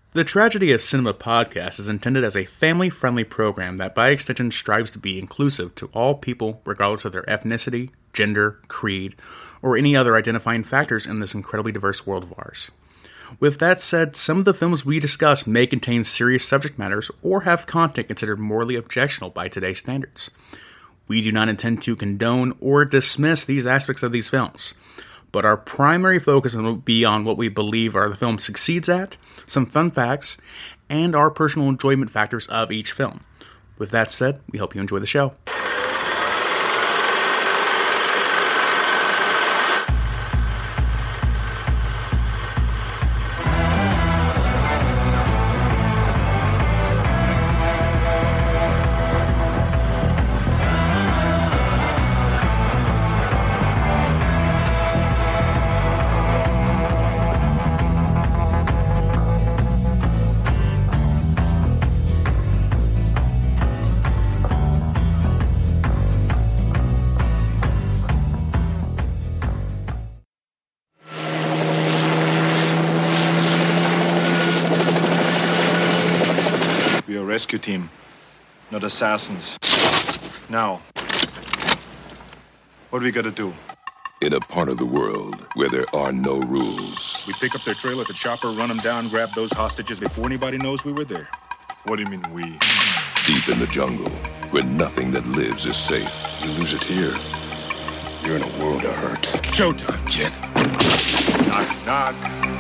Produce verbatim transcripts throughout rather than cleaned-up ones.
The Tragedy of Cinema podcast is intended as a family-friendly program that by extension strives to be inclusive to all people regardless of their ethnicity, gender, creed, or any other identifying factors in this incredibly diverse world of ours. With that said, some of the films we discuss may contain serious subject matters or have content considered morally objectionable by today's standards. We do not intend to condone or dismiss these aspects of these films, but our primary focus will be on what we believe are the film succeeds at, some fun facts, and our personal enjoyment factors of each film. With that said, we hope you enjoy the show. Rescue team, not assassins. Now, what do we gotta do? In a part of the world where there are no rules. We pick up their trail at the chopper, run them down, grab those hostages before anybody knows we were there. What do you mean, we? Deep in the jungle, where nothing that lives is safe. You lose it here, you're in a world of hurt. Showtime, kid. Knock, knock.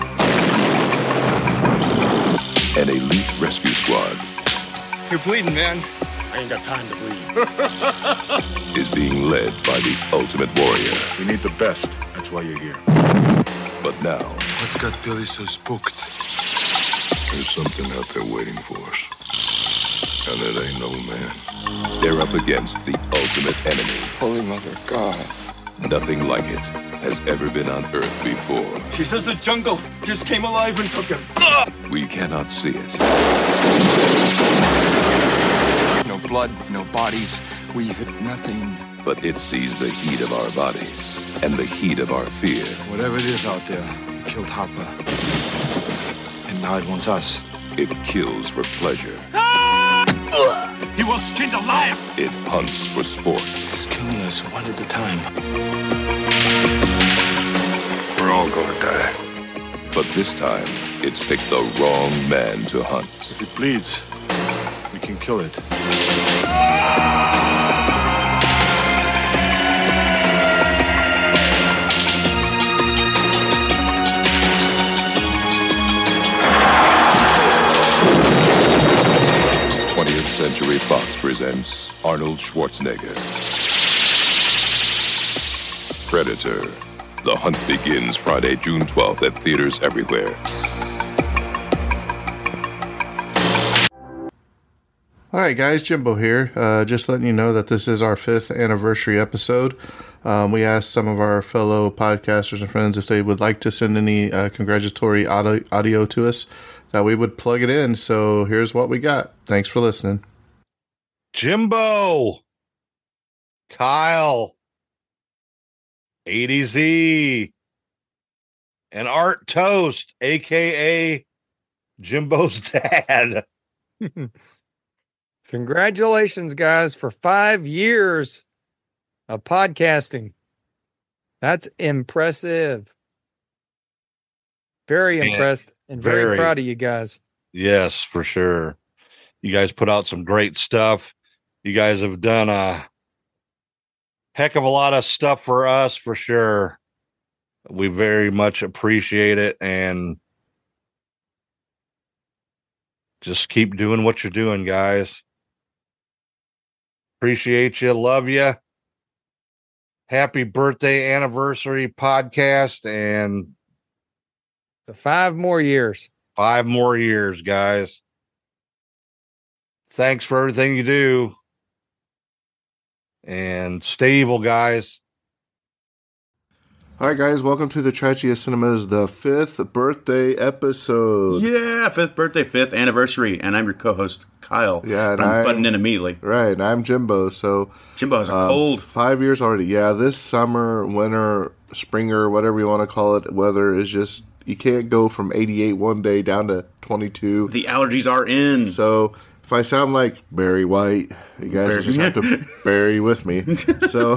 An elite rescue squad. You're bleeding, man. I ain't got time to bleed. Is being led by the ultimate warrior. We need the best. That's why you're here. But now, What's got Billy so spooked? there's something out there waiting for us. And it ain't no man. They're up against the ultimate enemy. Holy Mother of God. Nothing like it has ever been on Earth before. She says the jungle just came alive and took him. Ugh! We cannot see it. No blood, no bodies. We hit nothing. But it sees the heat of our bodies and the heat of our fear. Whatever it is out there, it killed Harper. And now it wants us. It kills for pleasure. He was skinned alive! It hunts for sport. It's killing us one at a time. We're all gonna die. But this time, it's picked the wrong man to hunt. If it bleeds, we can kill it. twentieth Century Fox presents Arnold Schwarzenegger. Predator. The hunt begins Friday, June twelfth at theaters everywhere. All right, guys, Jimbo here. Uh, just letting you know that this is our fifth anniversary episode. Um, we asked some of our fellow podcasters and friends if they would like to send any uh, congratulatory audio, audio to us, that we would plug it in. So here's what we got. Thanks for listening. Jimbo, Kyle, A D Z, and Art Toast, a k a. Jimbo's dad. Congratulations, guys, for five years of podcasting. That's impressive. Very And impressed and very, very proud of you guys. Yes, for sure. You guys put out some great stuff. You guys have done a heck of a lot of stuff for us, for sure. We very much appreciate it, and just keep doing what you're doing, guys. Appreciate you. Love you. Happy birthday anniversary podcast, and The five more years. five more years, guys. Thanks for everything you do. And stay evil, guys. All right, guys, welcome to the Tragedy of Cinema's the fifth birthday episode. Yeah, fifth birthday, fifth anniversary, and I'm your co-host, Kyle. Yeah, and I'm I'm- butting in immediately. Right, and I'm Jimbo. So Jimbo has a um, cold. Five years already. Yeah, this summer, winter, springer, whatever you want to call it, weather is just you can't go from eighty-eight one day down to twenty-two. The allergies are in. So if I sound like Barry White, you guys Barry. just have to bear with me. So,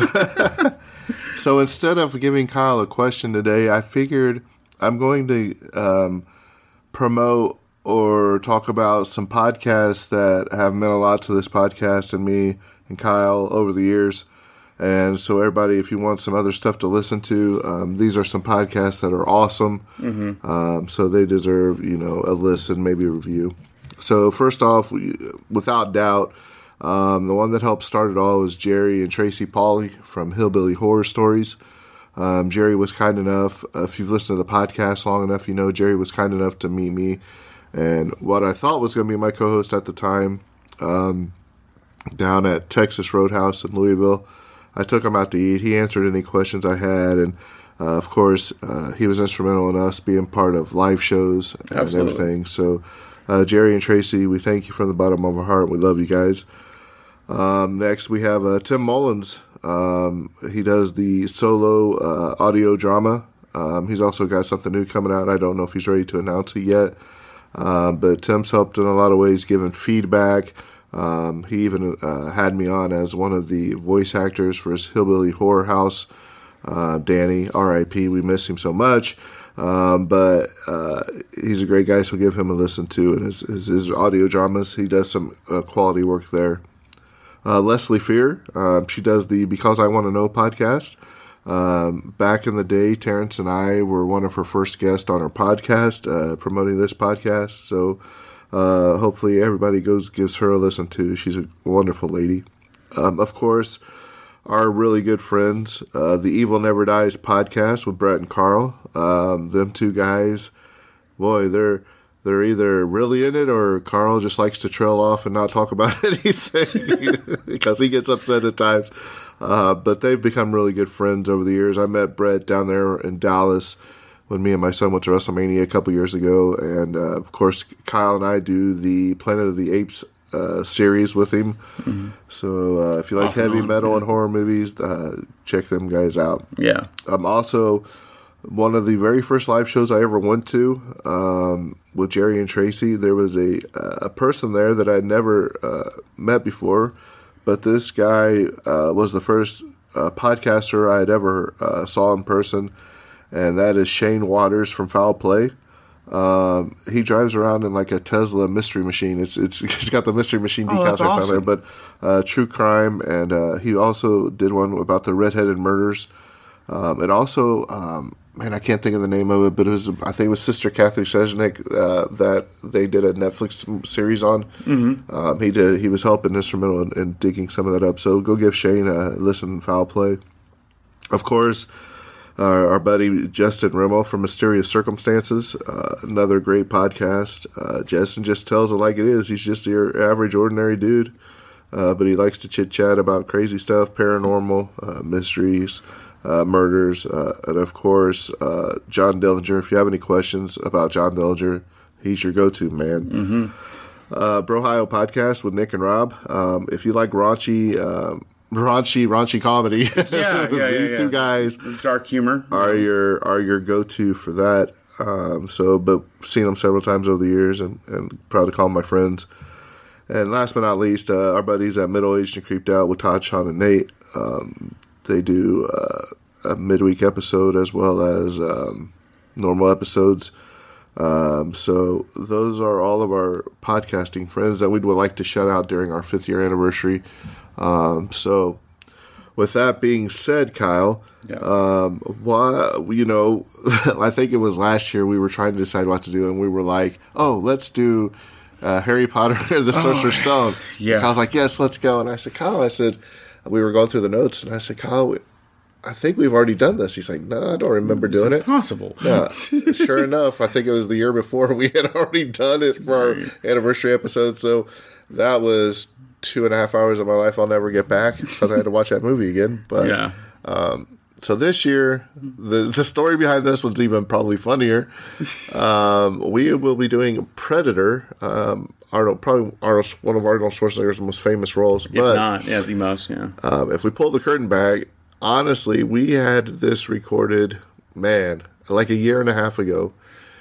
so instead of giving Kyle a question today, I figured I'm going to um, promote or talk about some podcasts that have meant a lot to this podcast and me and Kyle over the years. And so everybody, if you want some other stuff to listen to, um, these are some podcasts that are awesome. Mm-hmm. Um, so they deserve, you know, a listen, maybe a review. So first off, we, without doubt, um, the one that helped start it all was Jerry and Tracy Pauly from Hillbilly Horror Stories. Um, Jerry was kind enough, uh, if you've listened to the podcast long enough, you know Jerry was kind enough to meet me. And what I thought was going to be my co-host at the time, um, down at Texas Roadhouse in Louisville, I took him out to eat. He answered any questions I had, and uh, of course, uh, he was instrumental in us being part of live shows and Absolutely. everything. So, uh, Jerry and Tracy, we thank you from the bottom of our heart. We love you guys. Um, next, we have uh, Tim Mullins. Um, he does the solo uh, audio drama. Um, he's also got something new coming out. I don't know if he's ready to announce it yet. Uh, but Tim's helped in a lot of ways, giving feedback. Um, he even uh, had me on as one of the voice actors for his Hillbilly Horror House. Uh, Danny, R I P, we miss him so much. Um, but uh, he's a great guy, so give him a listen to. And his, his, his audio dramas, he does some uh, quality work there. Uh, Leslie Fear, uh, she does the Because I Want to Know podcast. Um, back in the day, Terrence and I were one of her first guests on her podcast, uh, promoting this podcast. So, uh, hopefully everybody goes, gives her a listen too. She's a wonderful lady. Um, of course, our really good friends, uh, the Evil Never Dies podcast with Brett and Carl. Um, them two guys, boy, they're, they're either really in it or Carl just likes to trail off and not talk about anything because he gets upset at times. Uh, but they've become really good friends over the years. I met Brett down there in Dallas when me and my son went to WrestleMania a couple years ago. And, uh, of course, Kyle and I do the Planet of the Apes uh, series with him. Mm-hmm. So uh, if you like Off and heavy on, metal yeah. and horror movies, uh, check them guys out. Yeah. I'm also one of the very first live shows I ever went to um, with Jerry and Tracy. There was a, a person there that I'd never uh, met before. But this guy uh, was the first uh, podcaster I had ever uh, saw in person, and that is Shane Waters from Foul Play. Um, he drives around in like a Tesla mystery machine. It's it's he's got the mystery machine Oh, decals that's I found awesome. there, but uh, true crime, and uh, he also did one about the redheaded murders. Um, and also, um, man, I can't think of the name of it, but it was I think it was Sister Kathy Seznik uh, that they did a Netflix series on. Mm-hmm. Um, he did. He was helping instrumental in, in digging some of that up. So go give Shane a listen. Foul Play, of course. Uh, our buddy Justin Rimmel from Mysterious Circumstances, uh, another great podcast. Uh, Justin just tells it like it is. He's just your average, ordinary dude, uh, but he likes to chit chat about crazy stuff, paranormal, uh, mysteries. Uh, murders, uh, and of course, uh, John Dillinger. If you have any questions about John Dillinger, he's your go-to man. Mm-hmm. Uh, Brohio podcast with Nick and Rob. Um, if you like raunchy, um, raunchy, raunchy comedy, Yeah, yeah, yeah. these yeah. two guys Dark humor. are your are your go-to for that. Um, so, but seen them several times over the years, and, and proud to call them my friends. And last but not least, uh, our buddies at Middle Aged and Creeped Out with Todd, Sean, and Nate. Um, They do uh, a midweek episode as well as um, normal episodes. Um, so those are all of our podcasting friends that we would like to shout out during our fifth year anniversary. Um, so with that being said, Kyle, Yeah. um, why, you know, I think it was last year we were trying to decide what to do, and we were like, oh, let's do uh, Harry Potter and the Sorcerer's Stone. yeah. And I was like, yes, let's go. And I said, Kyle, I said, we were going through the notes, and I said, Kyle, I think we've already done this. He's like, no, I don't remember doing it. Possible. Yeah, sure enough, I think it was the year before we had already done it for our anniversary episode. So that was two and a half hours of my life I'll never get back because I had to watch that movie again. But Yeah. um, so this year, the the story behind this one's even probably funnier. Um, we will be doing Predator. Um, Arnold, probably Arnold, one of Arnold Schwarzenegger's most famous roles. If But not, yeah, the most, yeah. um, if we pull the curtain back, honestly, we had this recorded, man, like a year and a half ago.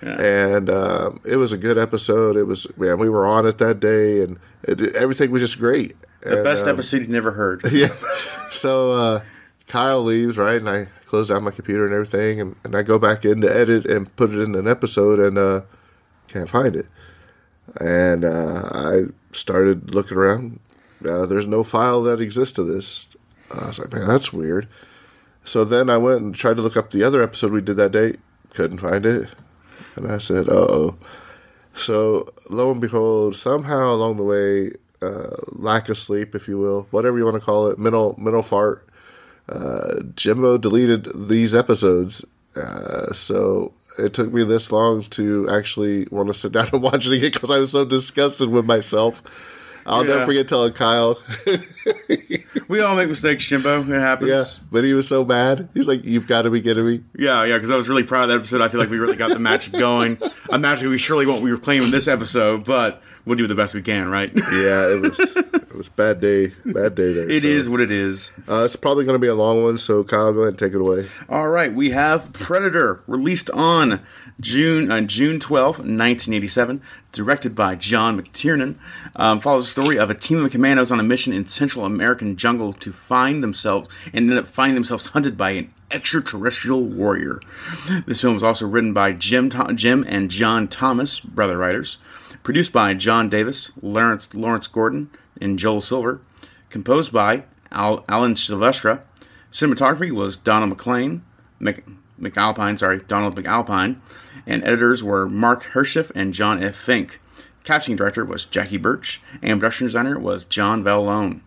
Yeah. And um, it was a good episode. It was, man, we were on it that day, and it, everything was just great. The and, best um, episode you've never heard. Yeah. So uh, Kyle leaves, right? And I close down my computer and everything, and, and I go back in to edit and put it in an episode, and uh, can't find it. And uh, I started looking around. Uh, there's no file that exists of this. I was like, man, that's weird. So then I went and tried to look up the other episode we did that day. Couldn't find it. And I said, uh-oh. So lo and behold, somehow along the way, uh, lack of sleep, if you will, whatever you want to call it, mental mental fart, uh, Jimbo deleted these episodes. Uh, so it took me this long to actually want to sit down and watch it again because I was so disgusted with myself. I'll yeah. never forget telling Kyle. We all make mistakes, Jimbo. It happens. Yeah, but he was so mad. He's like, "You've got to be kidding me." Yeah, yeah, because I was really proud of that episode. I feel like we really got the match going. Imagine we surely won't be claiming this episode, but we'll do the best we can, right? Yeah, it was it was bad day, bad day there. It so. is what it is. Uh, it's probably going to be a long one, so Kyle, go ahead and take it away. All right, we have Predator, released on June uh, June twelfth, nineteen eighty-seven, directed by John McTiernan. Um, follows the story of a team of commandos on a mission in Central American jungle to find themselves and end up finding themselves hunted by an extraterrestrial warrior. This film was also written by Jim Th- Jim and John Thomas, brother writers. Produced by John Davis, Lawrence Lawrence Gordon, and Joel Silver. Composed by Al- Alan Silvestre. Cinematography was Donald McLean, Mc- McAlpine, sorry, Donald McAlpine. And editors were Mark Hershiff and John F. Fink. Casting director was Jackie Birch, and production designer was John Vallone.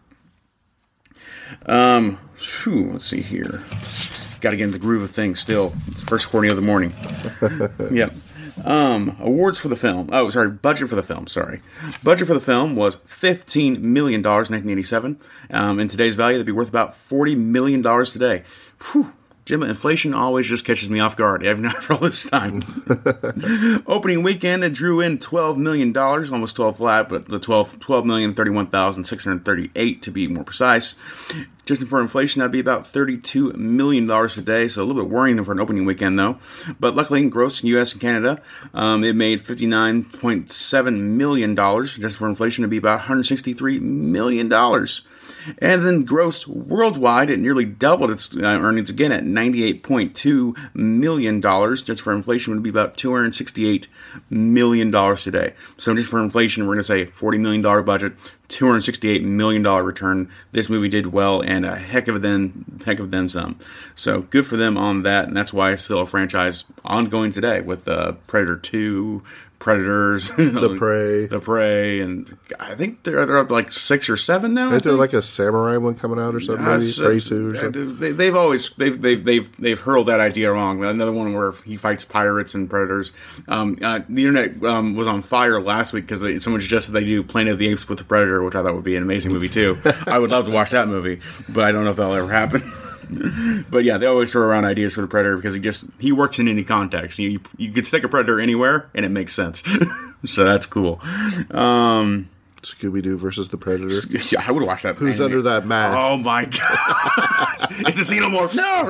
Um, whew, let's see here. Got to get in the groove of things still. First recording of the morning. Yep. Um, awards for the film. Oh, sorry, budget for the film. Sorry. Budget for the film was fifteen million dollars in nineteen eighty-seven. Um, in today's value, that'd be worth about forty million dollars today. Whew. Jim, inflation always just catches me off guard, even after all this time. Opening weekend, it drew in twelve million dollars, almost twelve flat, but the twelve million thirty-one thousand six hundred thirty-eight to be more precise. Just for inflation, that'd be about thirty-two million dollars today, so a little bit worrying for an opening weekend, though. But luckily, in gross in U S and Canada, um, it made fifty-nine point seven million dollars. Just for inflation, it'd be about one hundred sixty-three million dollars. And then grossed worldwide, it nearly doubled its uh, earnings again at ninety-eight point two million dollars. Just for inflation, would be about two hundred sixty-eight million dollars today. So just for inflation, we're going to say forty million dollars budget, two hundred sixty-eight million dollars return. This movie did well, and a heck of a then, heck of them some. So good for them on that, and that's why it's still a franchise ongoing today with uh, Predator two, Predators, The Prey, The Prey, and I think they're, they're up to like six or seven now. I think there's like a samurai one coming out or something. Uh, maybe so, Prey two or something. They, they've always they've they've they've they've hurled that idea wrong. Another one where he fights pirates and predators. Um, uh, the internet um, was on fire last week because someone suggested they do Planet of the Apes with the Predator, which I thought would be an amazing movie too. I would love to watch that movie, but I don't know if that'll ever happen. But yeah, they always throw around ideas for the Predator because he just he works in any context. You you, you could stick a Predator anywhere and it makes sense. So that's cool. Um, Scooby-Doo versus the Predator. Yeah, I would watch that. Who's anime. Under that mask? Oh my god! It's a xenomorph. No,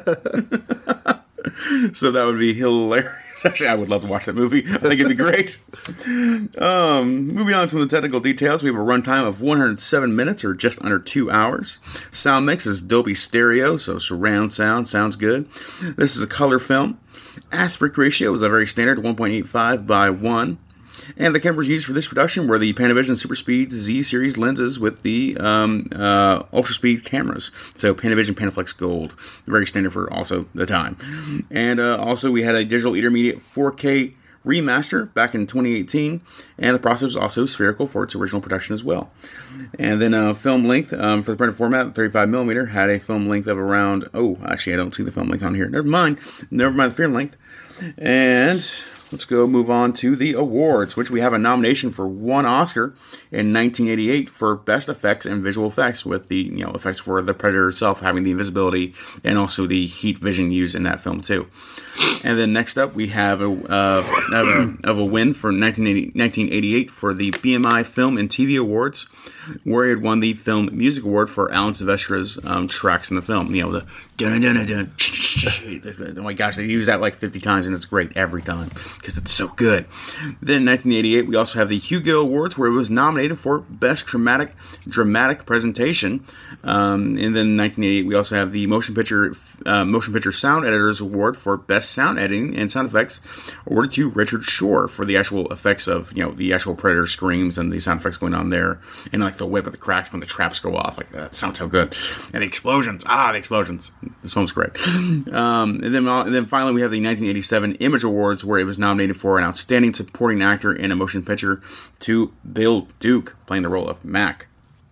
run! So that would be hilarious. Actually, I would love to watch that movie. I think it'd be great. Um, moving on to some of the technical details, we have a runtime of one hundred seven minutes, or just under two hours. Sound mix is Dolby Stereo, so surround sound sounds good. This is a color film. Aspect ratio is a very standard one point eight five by one. And the cameras used for this production were the Panavision Super Speed Z series lenses with the um, uh, ultra speed cameras. So Panavision Panaflex Gold, very standard for also the time. And uh, also we had a digital intermediate four K remaster back in twenty eighteen, and the process was also spherical for its original production as well. And then uh, film length um, for the printed format, thirty-five millimeter, had a film length of around, oh, actually I don't see the film length on here. Never mind, never mind the film length. And let's go move on to the awards, which we have a nomination for one Oscar in nineteen eighty-eight for Best Effects and Visual Effects, with the you know effects for the Predator itself having the invisibility and also the heat vision used in that film too. And then next up, we have a, uh, of, a, of a win for nineteen eighty-eight for the B M I Film and T V Awards, where he had won the Film Music Award for Alan Silvestra's um, tracks in the film. You know, the dun dun dun dun. Oh my gosh, they use that like fifty times, and it's great every time because it's so good. Then in nineteen eighty-eight, we also have the Hugo Awards, where it was nominated for Best Dramatic Dramatic Presentation. Um, and then in nineteen eighty-eight, we also have the Motion Picture uh, Motion Picture Sound Editors Award for Best Sound Editing and Sound Effects, awarded to Richard Shore for the actual effects of you know the actual Predator screams and the sound effects going on there, and like the whip of the cracks when the traps go off. Like that sounds so good, and the explosions. Ah, the explosions. This film's great. Um, and then and then finally, we have the nineteen eighty-seven Image Awards, where it was nominated for an Outstanding Supporting Actor in a Motion Picture to Bill Duke, playing the role of Mac.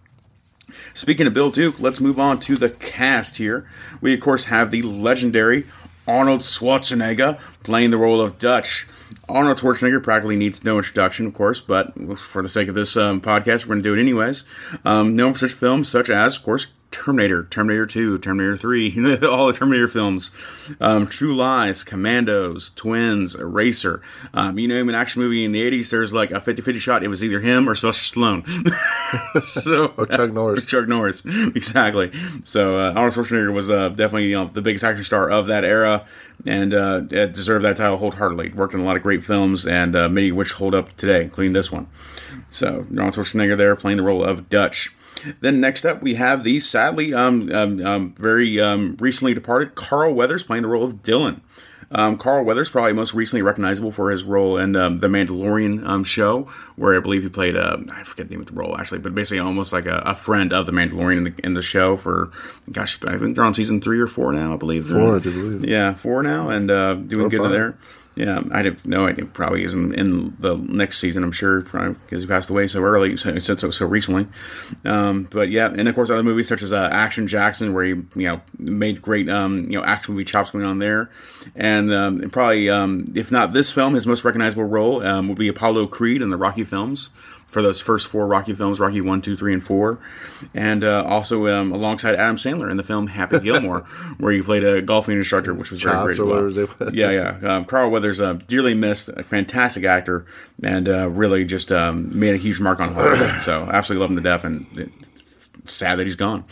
Speaking of Bill Duke, let's move on to the cast here. We, of course, have the legendary Arnold Schwarzenegger playing the role of Dutch. Arnold Schwarzenegger practically needs no introduction, of course, but for the sake of this um, podcast, we're going to do it anyways. Um, known for such films such as, of course, Terminator, Terminator two, Terminator three, all the Terminator films, um, True Lies, Commandos, Twins, Eraser. Um, you know him in an action movie in the eighties, there's like a fifty-fifty shot. It was either him or Sylvester Stallone. so, or Chuck Norris. Chuck Norris, exactly. So uh, Arnold Schwarzenegger was uh, definitely you know, the biggest action star of that era, and uh, deserved that title wholeheartedly. Worked in a lot of great films, and uh, many of which hold up today, including this one. So Arnold Schwarzenegger there playing the role of Dutch. Then next up, we have the sadly um, um, um, very um, recently departed Carl Weathers playing the role of Dylan. Um, Carl Weathers probably most recently recognizable for his role in um, the Mandalorian um, show, where I believe he played uh, I forget the name of the role actually, but basically almost like a, a friend of the Mandalorian in the, in the show. For gosh, I think they're on season three or four now, I believe. Four, I do believe. Yeah, four now, and uh, doing good there. Yeah, I have no idea. Probably is in, in the next season, I'm sure, because he passed away so early, so so, so recently. Um, but yeah, and of course other movies such as uh, Action Jackson, where he you know made great um, you know action movie chops going on there, and, um, and probably um, if not this film, his most recognizable role um, would be Apollo Creed in the Rocky films. For those first four Rocky films, Rocky one, two, three, and four. And uh, also um, alongside Adam Sandler in the film Happy Gilmore, where he played a golfing instructor, which was very great as well. Yeah, yeah. Um, Carl Weathers, uh, dearly missed, a fantastic actor, and uh, really just um, made a huge mark on Hollywood. So absolutely love him to death, and it's sad that he's gone.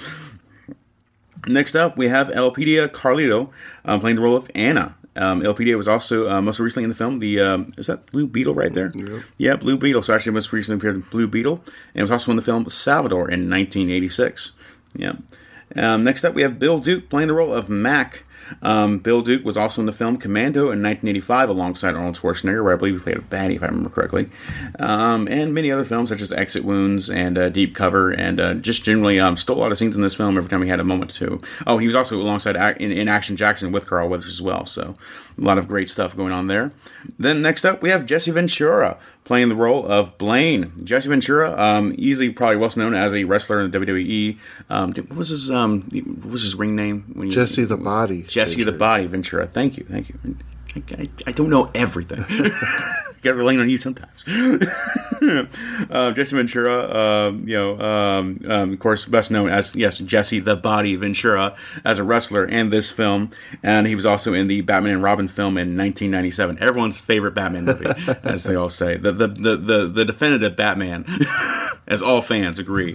Next up, we have Elpidia Carlito um, playing the role of Anna. Um, Elpidia was also uh, most recently in the film, the um, is that Blue Beetle right there? Yeah. yeah, Blue Beetle. So actually most recently appeared in Blue Beetle, and was also in the film Salvador in nineteen eighty-six. Yeah. Um, next up, we have Bill Duke playing the role of Mac. Um, Bill Duke was also in the film Commando in nineteen eighty-five alongside Arnold Schwarzenegger, where I believe he played a baddie, if I remember correctly. Um, and many other films such as Exit Wounds and uh, Deep Cover, and uh, just generally um, stole a lot of scenes in this film every time he had a moment to. Oh, he was also alongside in, in Action Jackson with Carl Weathers as well, so a lot of great stuff going on there. Then next up, we have Jesse Ventura playing the role of Blaine. Jesse Ventura, um, easily probably well known as a wrestler in the W W E. Um, what was his um, what was his ring name? When you, Jesse the Body. Jesse Ventura. the Body Ventura. Thank you, thank you. I, I, I don't know everything. Got to rely on you sometimes. uh, Jesse Ventura, uh, you know, um, um, of course, best known as yes, Jesse the Body Ventura as a wrestler in this film, and he was also in the Batman and Robin film in nineteen ninety-seven. Everyone's favorite Batman movie, as they all say, the the the the, the definitive Batman, as all fans agree.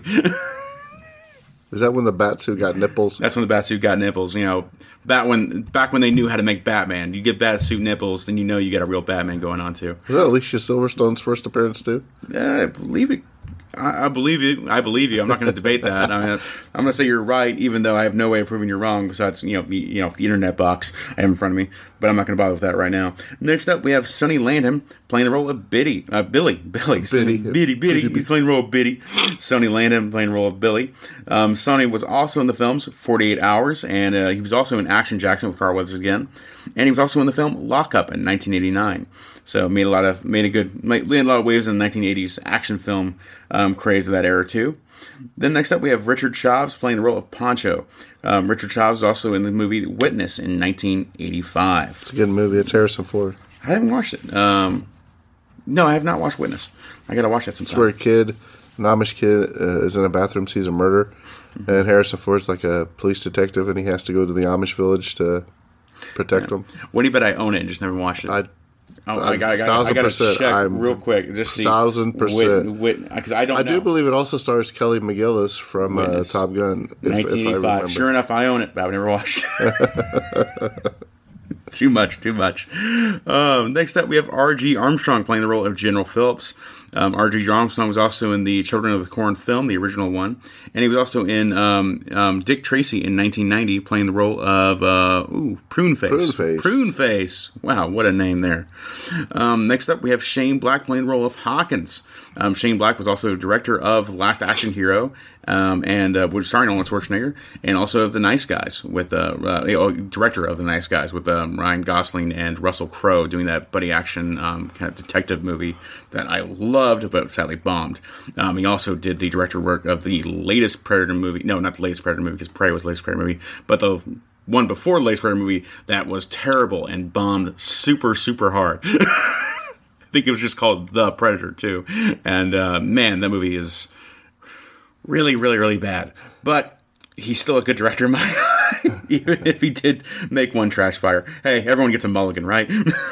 Is that when the Batsuit got nipples? That's when the Batsuit got nipples. You know, back when back when they knew how to make Batman. You get Batsuit nipples, then you know you got a real Batman going on too. Was that Alicia Silverstone's first appearance too? Yeah, I believe it. I, I believe you. I believe you. I'm not going to debate that. I mean, I'm going to say you're right, even though I have no way of proving you're wrong. Besides, you know, the, you know, the internet box I have in front of me. But I'm not going to bother with that right now. Next up, we have Sonny Landham playing the role of Biddy. Uh, Billy. Billy. Biddy. Biddy. Biddy. He's playing the role of Biddy. Sonny Landham playing the role of Billy. Um, Sonny was also in the films forty-eight hours, and uh, he was also in Action Jackson with Carl Weathers again. And he was also in the film Lockup in nineteen eighty-nine. So made a lot of made a good made a lot of waves in the nineteen eighties action film um, craze of that era too. Then next up we have Richard Chaves playing the role of Pancho. Um, Richard Chaves was also in the movie Witness in nineteen eighty-five. It's a good movie. It's Harrison Ford. I haven't watched it. Um, no, I have not watched Witness. I got to watch that sometime. It's where a kid, an Amish kid, uh, is in a bathroom, sees a murder, mm-hmm. and Harrison Ford's like a police detective, and he has to go to the Amish village to protect yeah. them. What do you bet I own it and just never watched it? I, oh, I, I, I, I got to check I'm real quick. Just see. Thousand percent. Because I don't I know. do believe it also stars Kelly McGillis from uh, Top Gun. If, nineteen eighty-five. If sure enough, I own it, but I've never watched it. Too much, too much. Um, next up, we have R G Armstrong playing the role of General Phillips. Um, R G Armstrong was also in the Children of the Corn film, the original one, and he was also in um, um, Dick Tracy in nineteen ninety, playing the role of uh, ooh, Pruneface. Pruneface. Pruneface. Wow, what a name there. Um, next up, we have Shane Black playing the role of Hawkins. Um, Shane Black was also director of Last Action Hero, um, and uh, was starring Arnold Schwarzenegger, and also of The Nice Guys with uh, uh, oh, director of The Nice Guys with um, Ryan Gosling and Russell Crowe doing that buddy action um, kind of detective movie that I loved, but sadly bombed. Um, he also did the director work of the latest Predator movie. No, not the latest Predator movie, because Prey was the latest Predator movie, but the one before the latest Predator movie that was terrible and bombed super, super hard. I think it was just called The Predator too, and uh, man, that movie is really, really, really bad. But he's still a good director in my eye, even if he did make one trash fire. Hey, everyone gets a mulligan, right?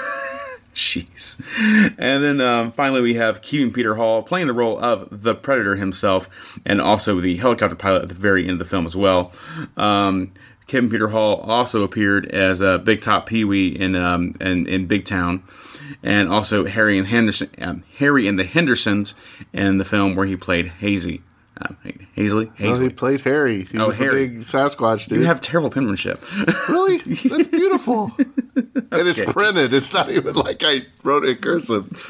Jeez. And then um, finally we have Kevin Peter Hall playing the role of the Predator himself, and also the helicopter pilot at the very end of the film as well. Um, Kevin Peter Hall also appeared as a uh, Big Top Pee Wee in um, in, in Big Town. And also Harry and Henderson, um, Harry and the Hendersons in the film where he played Hazy. Um, Hazley? Hazley. No, he played Harry. He oh, was Harry. the big Sasquatch dude. You have terrible penmanship. Really? That's beautiful. Okay. And it's printed. It's not even like I wrote it in cursive.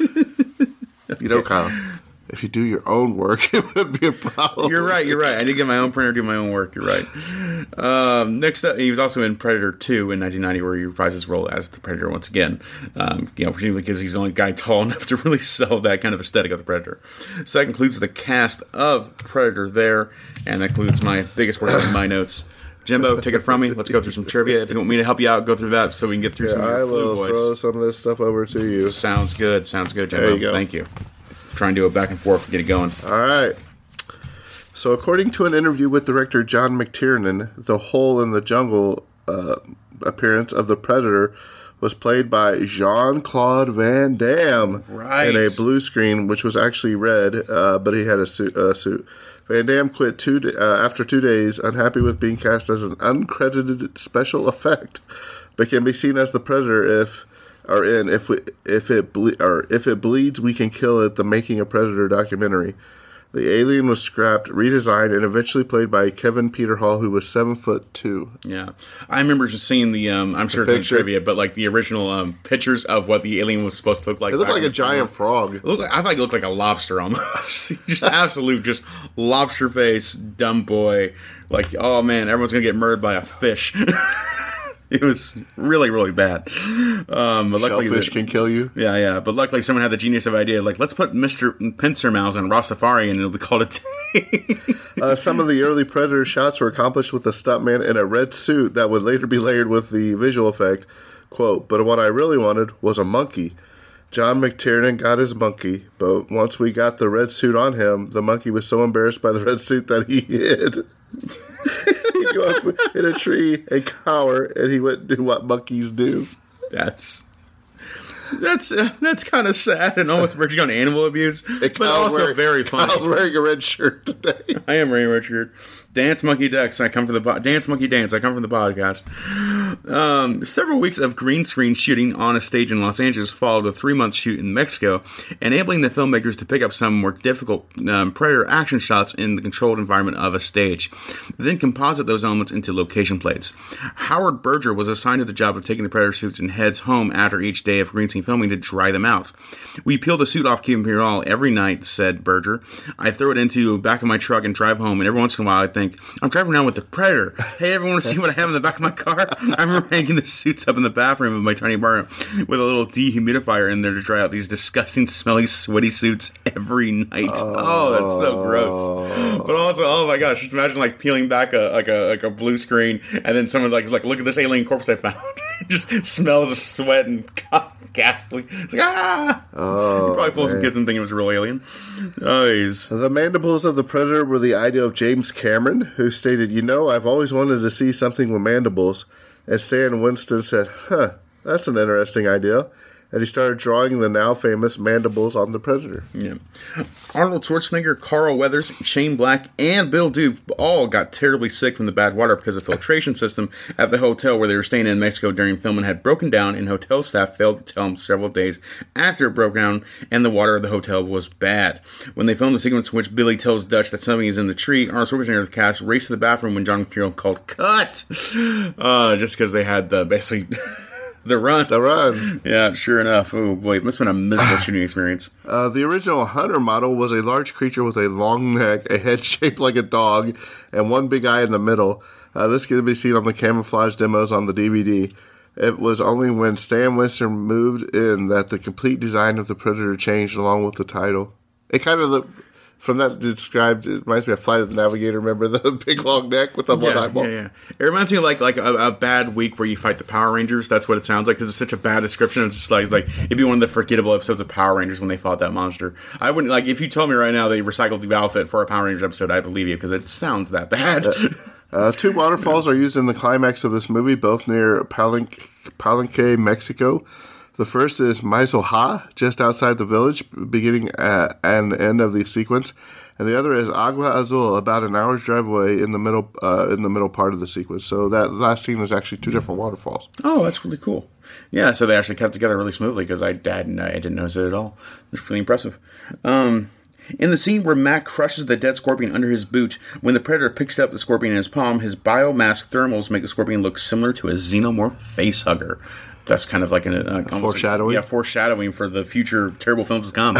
You know, Kyle, if you do your own work, it wouldn't be a problem. You're right, you're right. I need to get my own printer, do my own work. You're right. Um, next up, he was also in Predator two in nineteen ninety, where he reprised his role as the Predator once again. Um, you know, presumably because he's the only guy tall enough to really sell that kind of aesthetic of the Predator. So that concludes the cast of Predator there, and that concludes my biggest portion of my notes. Jimbo, take it from me. Let's go through some trivia. If you want me to help you out, go through that so we can get through yeah, some of your I will flu boys. throw some of this stuff over to you. Sounds good. Sounds good, Jimbo. There you go. Thank you. Try and do it back and forth and get it going. All right. So, according to an interview with director John McTiernan, the hole in the jungle uh, appearance of the Predator was played by Jean-Claude Van Damme right. in a blue screen, which was actually red, uh, but he had a suit. Uh, suit. Van Damme quit two uh, after two days, unhappy with being cast as an uncredited special effect, but can be seen as the Predator if. Or in if we, if it ble- or if it bleeds, we can kill it. The Making a Predator documentary. The alien was scrapped, redesigned, and eventually played by Kevin Peter Hall, who was seven foot two. Yeah, I remember just seeing the. Um, I'm sure the it's in trivia, but like the original um, pictures of what the alien was supposed to look like. It looked like a giant frog. It looked like, I thought it looked like a lobster almost. Just absolute, just lobster face, dumb boy. Like, oh man, everyone's gonna get murdered by a fish. It was really, really bad. Um, but luckily, Shellfish the, can kill you. Yeah, yeah. But luckily, someone had the genius of idea. Like, let's put Mister Pincer Mouse on Rastafari, and it'll be called a day. uh, some of the early Predator shots were accomplished with a stuntman in a red suit that would later be layered with the visual effect. Quote, but what I really wanted was a monkey. John McTiernan got his monkey, but once we got the red suit on him, the monkey was so embarrassed by the red suit that he hid. He'd go up in a tree and cower, and he wouldn't do what monkeys do. That's that's uh, that's kind of sad and almost verging on animal abuse, but also wearing, very funny. I was wearing a red shirt today. I am wearing a red shirt. Dance Monkey Dex. I come from the po- Dance Monkey Dance. I come from the podcast. Um, several weeks of green screen shooting on a stage in Los Angeles followed a three-month shoot in Mexico, enabling the filmmakers to pick up some more difficult um, Predator action shots in the controlled environment of a stage, then composite those elements into location plates. Howard Berger was assigned to the job of taking the Predator suits and heads home after each day of green screen filming to dry them out. We peel the suit off Kevin Peter Hall every night, said Berger. I throw it into the back of my truck and drive home, and every once in a while I think, I'm driving around with the Predator. Hey, everyone want to see what I have in the back of my car? I remember hanging the suits up in the bathroom of my tiny apartment with a little dehumidifier in there to dry out these disgusting, smelly, sweaty suits every night. Oh, oh that's so gross. But also, oh my gosh, just imagine like peeling back a like a like a blue screen, and then someone like like look at this alien corpse I found. It just smells of sweat and God. ghastly. It's like, ah! Oh, you probably pulled some man. kids and think it was a real alien. Nice. The mandibles of the Predator were the idea of James Cameron, who stated, "You know, I've always wanted to see something with mandibles." And Stan Winston said, "Huh, that's an interesting idea." And he started drawing the now famous mandibles on the Predator. Yeah. Arnold Schwarzenegger, Carl Weathers, Shane Black, and Bill Duke all got terribly sick from the bad water because the filtration system at the hotel where they were staying in Mexico during filming had broken down, and hotel staff failed to tell them several days after it broke down, and the water of the hotel was bad. When they filmed the sequence in which Billy tells Dutch that something is in the tree, Arnold Schwarzenegger and the cast raced to the bathroom when John McTiernan called "cut," uh, just because they had the basically. The runs. The runs. Yeah, sure enough. Oh, boy. It must have been a miserable shooting experience. Uh, the original Hunter model was a large creature with a long neck, a head shaped like a dog, and one big eye in the middle. Uh, this can be seen on the camouflage demos on the D V D. It was only when Stan Winston moved in that the complete design of the Predator changed along with the title. It kind of looked... From that described, it reminds me of Flight of the Navigator. Remember the big long neck with the one yeah, eyeball? Yeah, yeah. It reminds me of like like a, a bad week where you fight the Power Rangers. That's what it sounds like because it's such a bad description. It's just like it's like it'd be one of the forgettable episodes of Power Rangers when they fought that monster. I wouldn't like if you told me right now they recycled the outfit for a Power Rangers episode. I believe you because it sounds that bad. Uh, uh, two waterfalls are used in the climax of this movie, both near Palenque, Palenque, Mexico. The first is Maizoja, just outside the village, beginning at and end of the sequence, and the other is Agua Azul, about an hour's drive away in the middle uh, in the middle part of the sequence. So that last scene is actually two different waterfalls. Oh, that's really cool. Yeah, so they actually kept together really smoothly because I, I, didn't, I didn't notice it at all. It was really impressive. Um, in the scene where Mac crushes the dead scorpion under his boot, when the Predator picks up the scorpion in his palm, his biomask thermals make the scorpion look similar to a xenomorph facehugger. That's kind of like an uh, foreshadowing. Like, yeah, foreshadowing for the future terrible films to come.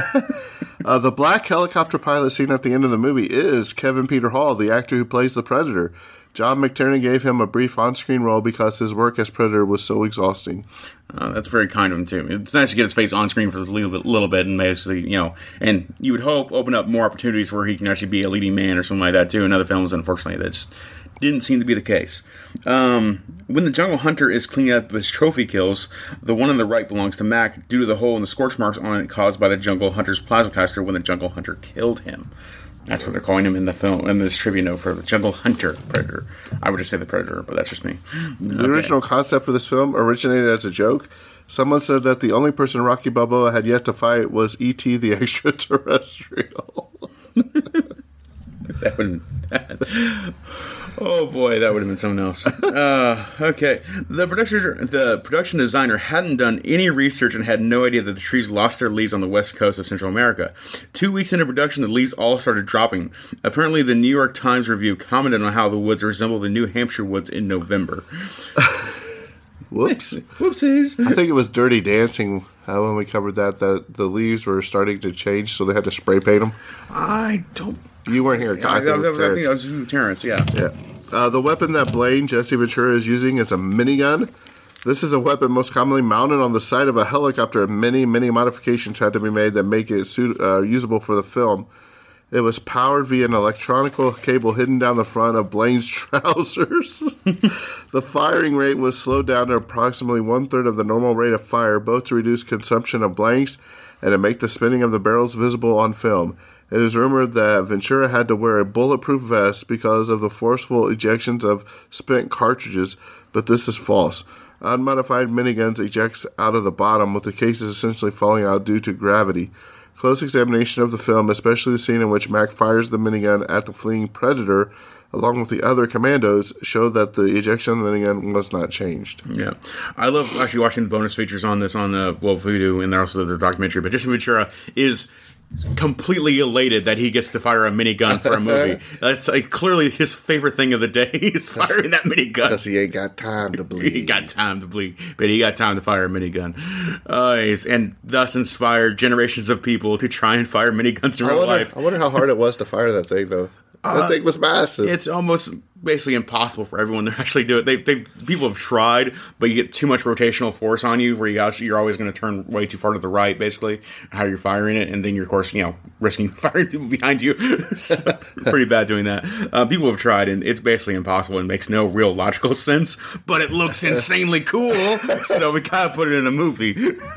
uh, the black helicopter pilot scene at the end of the movie is Kevin Peter Hall, the actor who plays the Predator. John McTiernan gave him a brief on-screen role because his work as Predator was so exhausting. Uh, that's very kind of him, too. It's nice to get his face on screen for a little bit, little bit and basically, you know, and you would hope open up more opportunities where he can actually be a leading man or something like that, too, in other films. Unfortunately, that's didn't seem to be the case. Um, when the Jungle Hunter is cleaning up his trophy kills, the one on the right belongs to Mac due to the hole in the scorch marks on it caused by the Jungle Hunter's plasma caster when the Jungle Hunter killed him. That's what they're calling him in the film, in this trivia note for the Jungle Hunter Predator. I would just say the Predator, but that's just me. The okay. original concept for this film originated as a joke. Someone said that the only person Rocky Balboa had yet to fight was E T the extraterrestrial. That would have been... Oh boy, that would have been something else. Uh, okay, the production the production designer hadn't done any research and had no idea that the trees lost their leaves on the west coast of Central America. Two weeks into production, the leaves all started dropping. Apparently, the New York Times Review commented on how the woods resemble the New Hampshire woods in November. Whoops! Whoopsies! I think it was Dirty Dancing uh, when we covered that that the leaves were starting to change, so they had to spray paint them. I don't. You weren't here. I, I, I, I think I was with Terrence, yeah. Yeah. Uh, the weapon that Blaine, Jesse Ventura, is using is a minigun. This is a weapon most commonly mounted on the side of a helicopter, and many, many modifications had to be made that make it suit, uh, usable for the film. It was powered via an electronical cable hidden down the front of Blaine's trousers. The firing rate was slowed down to approximately one-third of the normal rate of fire, both to reduce consumption of blanks and to make the spinning of the barrels visible on film. It is rumored that Ventura had to wear a bulletproof vest because of the forceful ejections of spent cartridges, but this is false. Unmodified miniguns ejects out of the bottom, with the cases essentially falling out due to gravity. Close examination of the film, especially the scene in which Mac fires the minigun at the fleeing Predator, along with the other commandos, showed that the ejection of the minigun was not changed. Yeah. I love actually watching the bonus features on this on the, well, Voodoo, and also the documentary, but Jesse Ventura is completely elated that he gets to fire a minigun for a movie. That's like clearly his favorite thing of the day is firing that minigun. Because he ain't got time to bleed. He got time to bleed, but he got time to fire a minigun. Uh, and thus inspired generations of people to try and fire miniguns in I real wonder, life. I wonder how hard it was to fire that thing, though. That Uh, thing was massive. It's almost basically impossible for everyone to actually do it. They, they people have tried, but you get too much rotational force on you, where you actually, you're always going to turn way too far to the right, basically, how you're firing it, and then you're, of course, you know, risking firing people behind you. So, pretty bad doing that. Uh, people have tried, and it's basically impossible and makes no real logical sense, but it looks insanely cool, so we kind of put it in a movie.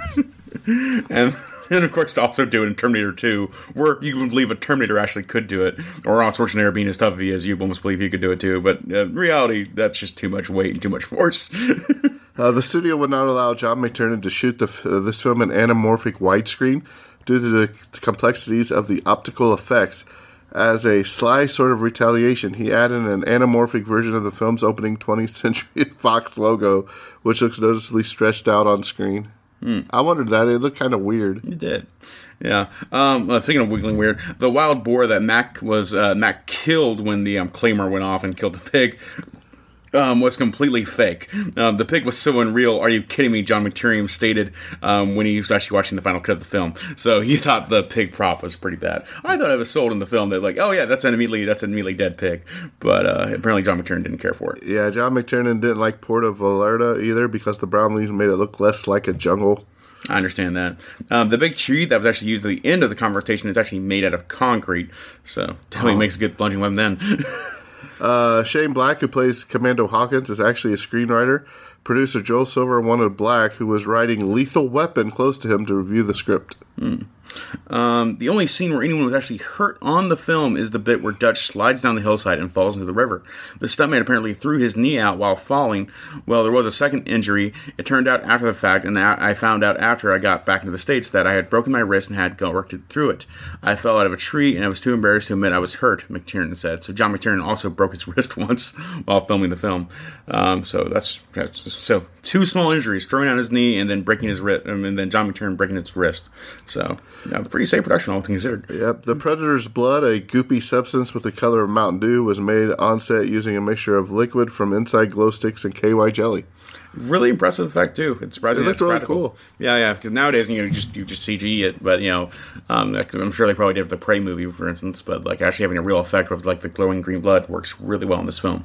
And and of course, to also do it in Terminator two, where you would believe a Terminator actually could do it, or Arnold Schwarzenegger being as tough as he is, you almost believe he could do it too. But uh, in reality, that's just too much weight and too much force. uh, the studio would not allow John McTiernan to shoot the, uh, this film in anamorphic widescreen due to the, the complexities of the optical effects. As a sly sort of retaliation, he added an anamorphic version of the film's opening twentieth Century Fox logo, which looks noticeably stretched out on screen. Hmm. I wondered that. It looked kind of weird. It did. Yeah. Um, uh, speaking of wiggling weird, the wild boar that Mac was uh, Mac killed when the um, Claymore went off and killed the pig um, was completely fake. Um, the pig was so unreal. Are you kidding me? John McTiernan stated um, when he was actually watching the final cut of the film. So he thought the pig prop was pretty bad. I thought it was sold in the film that like, oh yeah, that's an immediately that's an immediately dead pig. But uh, apparently John McTiernan didn't care for it. Yeah, John McTiernan didn't like Puerto Vallarta either because the brown leaves made it look less like a jungle. I understand that. Um, the big tree that was actually used at the end of the conversation is actually made out of concrete, so definitely oh. makes a good plunging weapon then. uh, Shane Black, who plays Commando Hawkins, is actually a screenwriter. Producer Joel Silver wanted Black, who was writing Lethal Weapon, close to him to review the script. Hmm. Um, the only scene where anyone was actually hurt on the film is the bit where Dutch slides down the hillside and falls into the river. The stuntman apparently threw his knee out while falling. Well, there was a second injury. It turned out after the fact, and I found out after I got back into the States, that I had broken my wrist and had worked through it. I fell out of a tree, and I was too embarrassed to admit I was hurt, McTiernan said. So John McTiernan also broke his wrist once while filming the film. Um, so that's, that's so two small injuries, throwing out his knee and then breaking his wrist, and then John McTiernan breaking his wrist. So yeah, pretty safe production, all things considered. Yep. The Predator's blood, a goopy substance with the color of Mountain Dew, was made on set using a mixture of liquid from Inside Glow Sticks and K Y jelly. Really impressive effect too. It's surprising. It looked really practical. Cool. Yeah, yeah. Because nowadays, you know, you just you just C G it, but you know, um, I'm sure they probably did with the Prey movie, for instance. But like actually having a real effect with like the glowing green blood works really well in this film.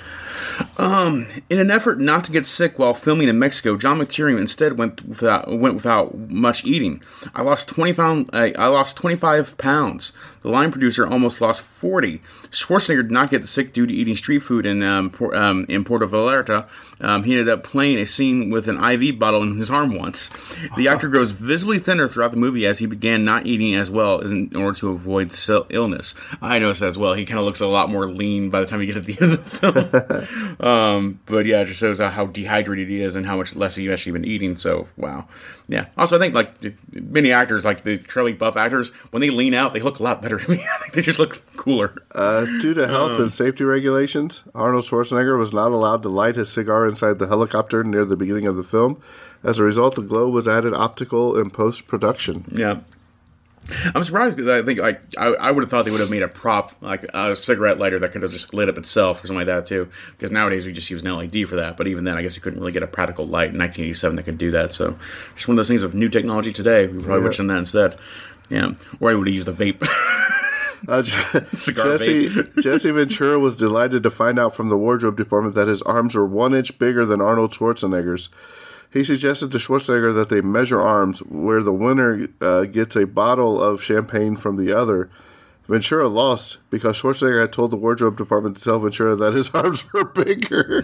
Um, in an effort not to get sick while filming in Mexico, John McTiernan instead went without went without much eating. I lost twenty pound. Uh, I lost twenty five pounds. The line producer almost lost forty. Schwarzenegger did not get sick due to eating street food in um, por- um, in Puerto Vallarta. Um, he ended up playing a scene with an I V bottle in his arm once. The actor grows visibly thinner throughout the movie as he began not eating as well in order to avoid illness. I noticed as well. He kind of looks a lot more lean by the time you get to the end of the film. um, but yeah, it just shows how dehydrated he is and how much less he actually been eating. So wow, yeah. Also, I think like many actors, like the trailing buff actors, when they lean out, they look a lot better to me. I think they just look cooler. Uh, due to health um, and safety regulations, Arnold Schwarzenegger was not allowed to light his cigar inside the helicopter near the beginning of the film. As a result, the glow was added optical in post-production. Yeah. I'm surprised because I think like I, I would have thought they would have made a prop, like a cigarette lighter that could have just lit up itself or something like that too. Because nowadays we just use an L E D for that. But even then, I guess you couldn't really get a practical light in nineteen eighty-seven that could do that. So just one of those things of new technology today. We probably yeah. would have done that instead. Yeah, or I would have used the vape. Uh, Jesse, Jesse Ventura was delighted to find out from the wardrobe department that his arms were one inch bigger than Arnold Schwarzenegger's. He suggested to Schwarzenegger that they measure arms, where the winner uh, gets a bottle of champagne from the other. Ventura lost because Schwarzenegger had told the wardrobe department to tell Ventura that his arms were bigger.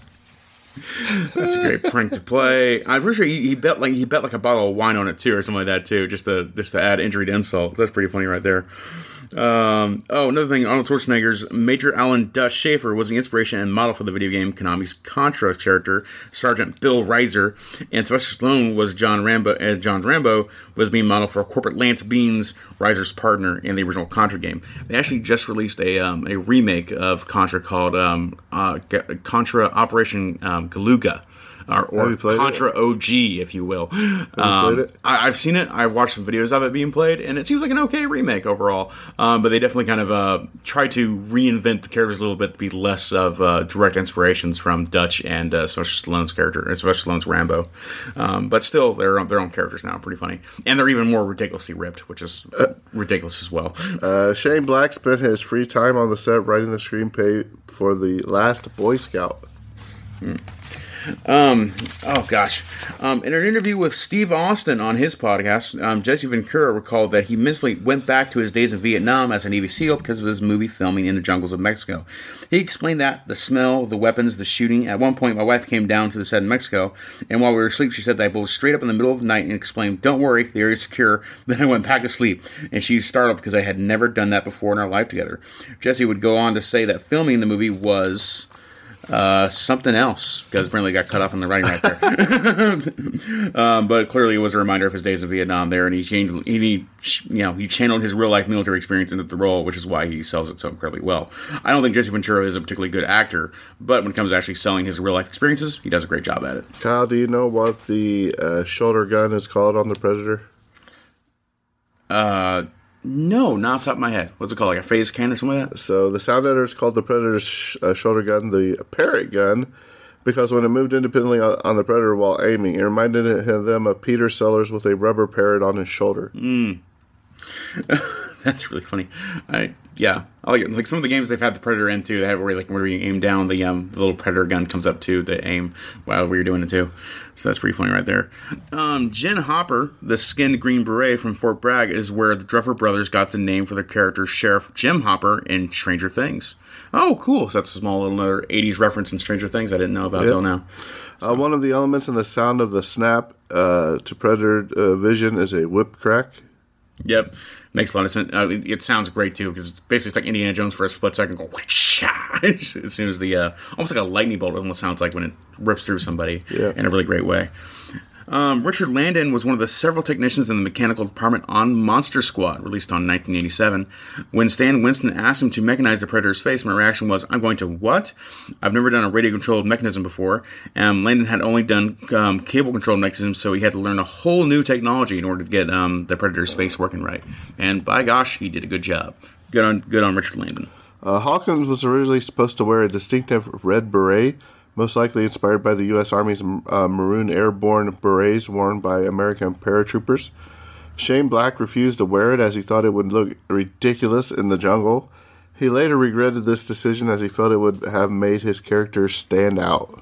That's a great prank to play. I'm pretty sure he, he bet like he bet like a bottle of wine on it too, or something like that too, just to just to add injury to insult. That's pretty funny right there. Um, oh, another thing, Arnold Schwarzenegger's Major Alan Dutch Schaefer was the inspiration and model for the video game Konami's Contra character, Sergeant Bill Reiser, and Sylvester Stallone was John Rambo, as John Rambo was being modeled for Corporal Lance Beans, Reiser's partner in the original Contra game. They actually just released a um, a remake of Contra called um, uh, Contra Operation um, Galuga. or, or Contra it? O G, if you will. Have um, you played it? I, I've seen it. I've watched some videos of it being played, and it seems like an okay remake overall. Um, but they definitely kind of uh, try to reinvent the characters a little bit to be less of uh, direct inspirations from Dutch and uh, Sylvester Stallone's character, Sylvester Stallone's Rambo. Um, but still, they're their own characters now. Pretty funny, and they're even more ridiculously ripped, which is uh, ridiculous as well. Uh, Shane Black spent his free time on the set writing the screenplay for The Last Boy Scout. Hmm. Um, oh gosh. Um, in an interview with Steve Austin on his podcast, um, Jesse Ventura recalled that he mentally went back to his days in Vietnam as a Navy SEAL because of his movie filming in the jungles of Mexico. He explained that the smell, the weapons, the shooting. At one point, my wife came down to the set in Mexico, and while we were asleep, she said that I pulled straight up in the middle of the night and explained, "Don't worry, the area's secure." Then I went back to sleep, and she startled because I had never done that before in our life together. Jesse would go on to say that filming the movie was Uh, something else, because apparently got cut off on the writing right there. um, but clearly it was a reminder of his days in Vietnam there, and he changed, he, you know, he channeled his real life military experience into the role, which is why he sells it so incredibly well. I don't think Jesse Ventura is a particularly good actor, but when it comes to actually selling his real life experiences, he does a great job at it. Kyle, do you know what the uh, shoulder gun is called on the Predator? Uh... No, not off the top of my head. What's it called? Like a phase cannon or something like that? So the sound editor is called the Predator's sh- uh, shoulder gun the Parrot gun because when it moved independently on, on the Predator while aiming, it reminded them of Peter Sellers with a rubber parrot on his shoulder. Mm. That's really funny. I yeah, I like it. Like some of the games they've had the Predator in too. They have where like where you aim down, the um the little Predator gun comes up too to aim while you're doing it too. So that's pretty funny right there. Um, Jen Hopper, the skinned Green Beret from Fort Bragg, is where the Duffer brothers got the name for their character Sheriff Jim Hopper in Stranger Things. Oh, cool! So that's a small little another eighties reference in Stranger Things I didn't know about yep. till now. So. Uh, one of the elements in the sound of the snap uh, to Predator uh, vision is a whip crack. Yep, makes a lot of sense. Uh, it, it sounds great too because basically it's like Indiana Jones for a split second, go as soon as the uh, almost like a lightning bolt. Almost sounds like when it rips through somebody yeah. in a really great way. Um, Richard Landon was one of the several technicians in the mechanical department on Monster Squad, released on nineteen eighty-seven. When Stan Winston asked him to mechanize the Predator's face, my reaction was, "I'm going to what? I've never done a radio-controlled mechanism before." Um, Landon had only done um, cable-controlled mechanisms, so he had to learn a whole new technology in order to get um, the Predator's face working right. And by gosh, he did a good job. Good on, good on Richard Landon. Uh, Hawkins was originally supposed to wear a distinctive red beret, most likely inspired by the U S Army's uh, maroon airborne berets worn by American paratroopers. Shane Black refused to wear it as he thought it would look ridiculous in the jungle. He later regretted this decision as he felt it would have made his character stand out.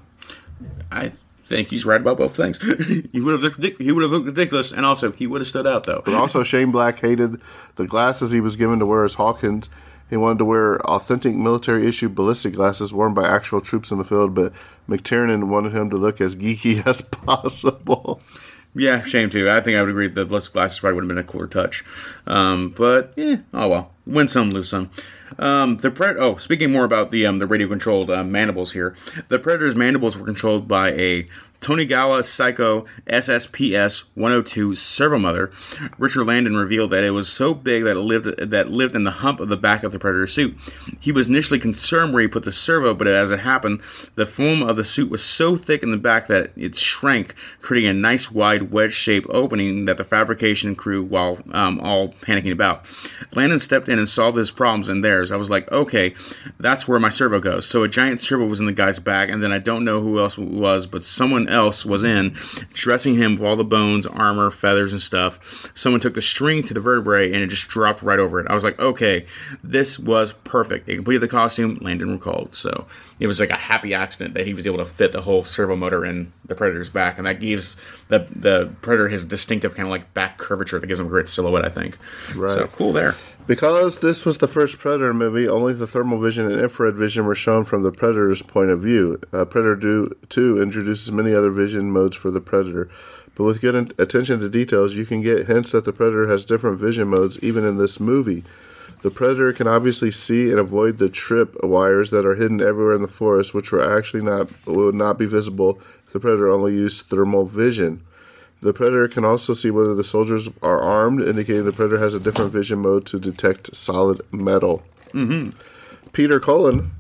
I think he's right about both things. he would have looked, he would have looked ridiculous, and also he would have stood out, though. But also, Shane Black hated the glasses he was given to wear as Hawkins. He wanted to wear authentic military-issue ballistic glasses worn by actual troops in the field, but McTiernan wanted him to look as geeky as possible. Yeah, shame too. I think I would agree that the ballistic glasses probably would have been a cooler touch. Um, but, yeah, oh well. Win some, lose some. Um, the Pred- Oh, speaking more about the um, the radio-controlled uh, mandibles here, the Predator's mandibles were controlled by a Tonegawa Psycho S S P S one oh two servo motor. Richard Landon revealed that it was so big that it lived that lived in the hump of the back of the Predator suit. He was initially concerned where he put the servo, but as it happened, the foam of the suit was so thick in the back that it shrank, creating a nice wide wedge-shaped opening that the fabrication crew while um, all panicking about. Landon stepped in and solved his problems and theirs. I was like, okay, that's where my servo goes. So a giant servo was in the guy's back, and then I don't know who else it was, but someone else was in, dressing him with all the bones, armor, feathers, and stuff. Someone took the string to the vertebrae, and it just dropped right over it. I was like, okay, this was perfect. It completed the costume, Landon recalled. So it was like a happy accident that he was able to fit the whole servo motor in the Predator's back, and that gives the the Predator his distinctive kind of like back curvature that gives him a great silhouette, I think. Right. So cool there. Because this was the first Predator movie, only the thermal vision and infrared vision were shown from the Predator's point of view. Uh, Predator two introduces many other vision modes for the Predator, but with good attention to details, you can get hints that the Predator has different vision modes even in this movie. The Predator can obviously see and avoid the trip wires that are hidden everywhere in the forest, which were actually not would not be visible if the Predator only used thermal vision. The Predator can also see whether the soldiers are armed, indicating the Predator has a different vision mode to detect solid metal. Mm-hmm. Peter Cullen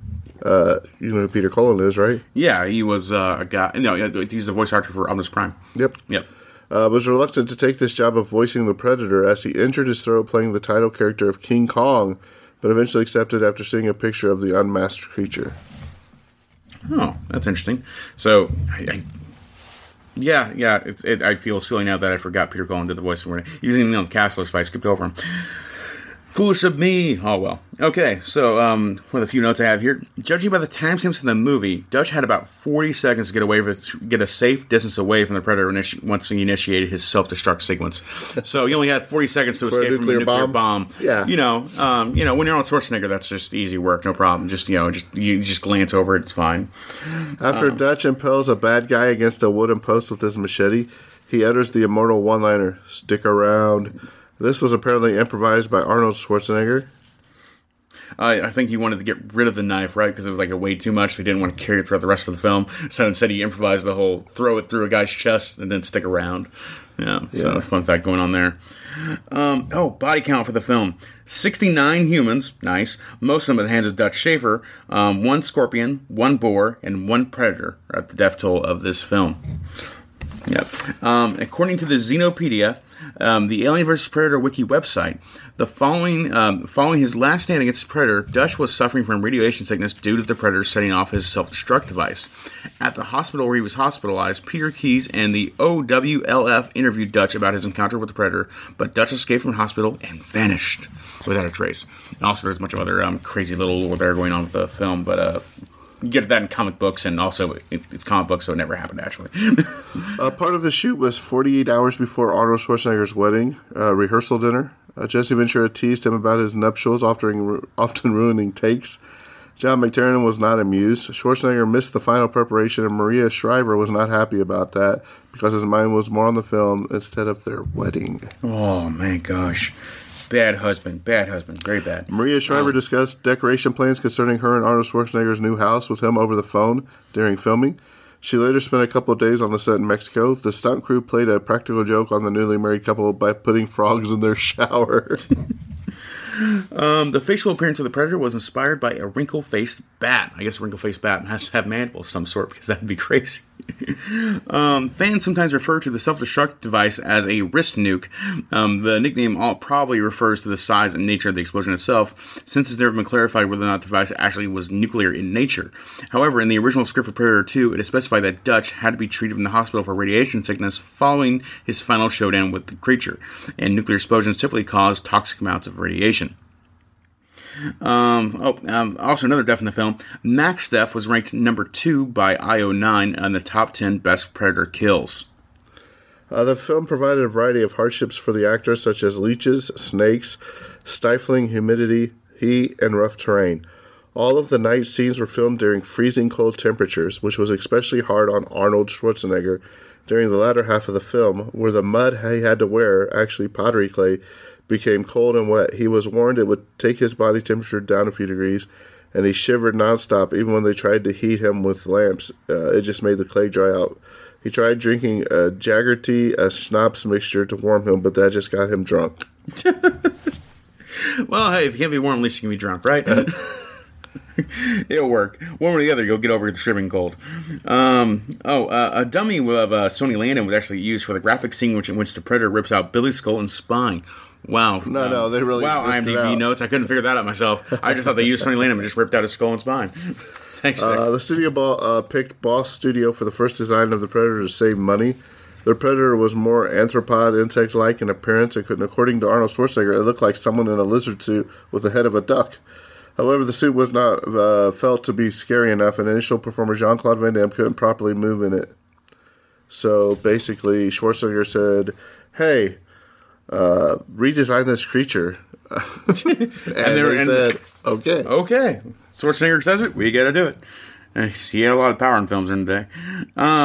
Uh, you know who Peter Cullen is, right? Yeah, he was uh, a guy. No, he's the voice actor for Optimus Prime. Yep. Yep. Uh, was reluctant to take this job of voicing the Predator as he injured his throat playing the title character of King Kong, but eventually accepted after seeing a picture of the unmasked creature. Oh, that's interesting. So, I, I, yeah, yeah, it's, it, I feel silly now that I forgot Peter Cullen did the voice for it. He was even on the cast list, but I skipped over him. Foolish of me. Oh, well. Okay, so um, with a few notes I have here. Judging by the timestamps in the movie, Dutch had about forty seconds to get away with, get a safe distance away from the Predator initi- once he initiated his self-destruct sequence. So he only had forty seconds to For a escape from the nuclear nuclear bomb? bomb. Yeah. You know, um, you know, when you're on Schwarzenegger, that's just easy work, no problem. Just, you know, just you just glance over it, it's fine. After Um, Dutch impels a bad guy against a wooden post with his machete, he utters the immortal one-liner, "Stick around." This was apparently improvised by Arnold Schwarzenegger. Uh, I think he wanted to get rid of the knife, right? Because it was like it weighed too much. So he didn't want to carry it throughout the rest of the film. So instead, he improvised the whole throw it through a guy's chest and then stick around. Yeah, Yeah. so that's a fun fact going on there. Um, oh, body count for the film: sixty-nine humans, nice. Most of them at the hands of Dutch Schaefer. Um, one scorpion, one boar, and one predator are at the death toll of this film. Yep. Um, according to the Xenopedia, um, the Alien versus. Predator wiki website, the following um, following his last stand against the Predator, Dutch was suffering from radiation sickness due to the Predator setting off his self-destruct device. At the hospital where he was hospitalized, Peter Keyes and the O W L F interviewed Dutch about his encounter with the Predator, but Dutch escaped from the hospital and vanished without a trace. And also, there's a bunch of other um, crazy little lore there going on with the film, but uh, you get that in comic books, and also it, it's comic books, so it never happened, actually. uh, part of the shoot was forty-eight hours before Arnold Schwarzenegger's wedding uh, rehearsal dinner. Uh, Jesse Ventura teased him about his nuptials, often, often ruining takes. John McTiernan was not amused. Schwarzenegger missed the final preparation, and Maria Shriver was not happy about that because his mind was more on the film instead of their wedding. Oh, my gosh. Bad husband. Bad husband. Very bad. Maria Shriver um, discussed decoration plans concerning her and Arnold Schwarzenegger's new house with him over the phone during filming. She later spent a couple of days on the set in Mexico. The stunt crew played a practical joke on the newly married couple by putting frogs in their shower. Um, the facial appearance of the Predator was inspired by a wrinkle-faced bat. I guess a wrinkle-faced bat has to have mandibles of some sort because that would be crazy. um, fans sometimes refer to the self-destruct device as a wrist nuke. Um, the nickname all probably refers to the size and nature of the explosion itself, since it's never been clarified whether or not the device actually was nuclear in nature. However, in the original script of Predator two, it is specified that Dutch had to be treated in the hospital for radiation sickness following his final showdown with the creature, and nuclear explosions typically cause toxic amounts of radiation. Um, oh, um, also another death in the film. Max death was ranked number two by I O nine on the top ten best Predator kills. Uh, the film provided a variety of hardships for the actors, such as leeches, snakes, stifling humidity, heat, and rough terrain. All of the night scenes were filmed during freezing cold temperatures, which was especially hard on Arnold Schwarzenegger during the latter half of the film, where the mud he had to wear, actually pottery clay, became cold and wet. He was warned it would take his body temperature down a few degrees, and he shivered nonstop even when they tried to heat him with lamps. Uh, it just made the clay dry out. He tried drinking a Jagger tea, a schnapps mixture to warm him, but that just got him drunk. Well, hey, if you can't be warm, at least you can be drunk, right? It'll work. One or the other, you'll get over the shivering cold. Um, oh, uh, a dummy of uh, Sonny Landon was actually used for the graphic scene which, in which the Predator rips out Billy's skull and spine. Wow. No, um, no, they really Wow, IMDb notes. I couldn't figure that out myself. I just thought they used Sonny Landon and just ripped out his skull and spine. Thanks, Nick. Uh, the studio ball, uh, picked Boss Studio for the first design of the Predator to save money. The Predator was more arthropod, insect-like in appearance, and according to Arnold Schwarzenegger, it looked like someone in a lizard suit with the head of a duck. However, the suit was not uh, felt to be scary enough, and initial performer Jean-Claude Van Damme couldn't properly move in it. So basically, Schwarzenegger said, "Hey, uh, redesign this creature." and, and they, were, they and said, "Okay, okay." Schwarzenegger says it. We got to do it. He had a lot of power in films in the day. Um,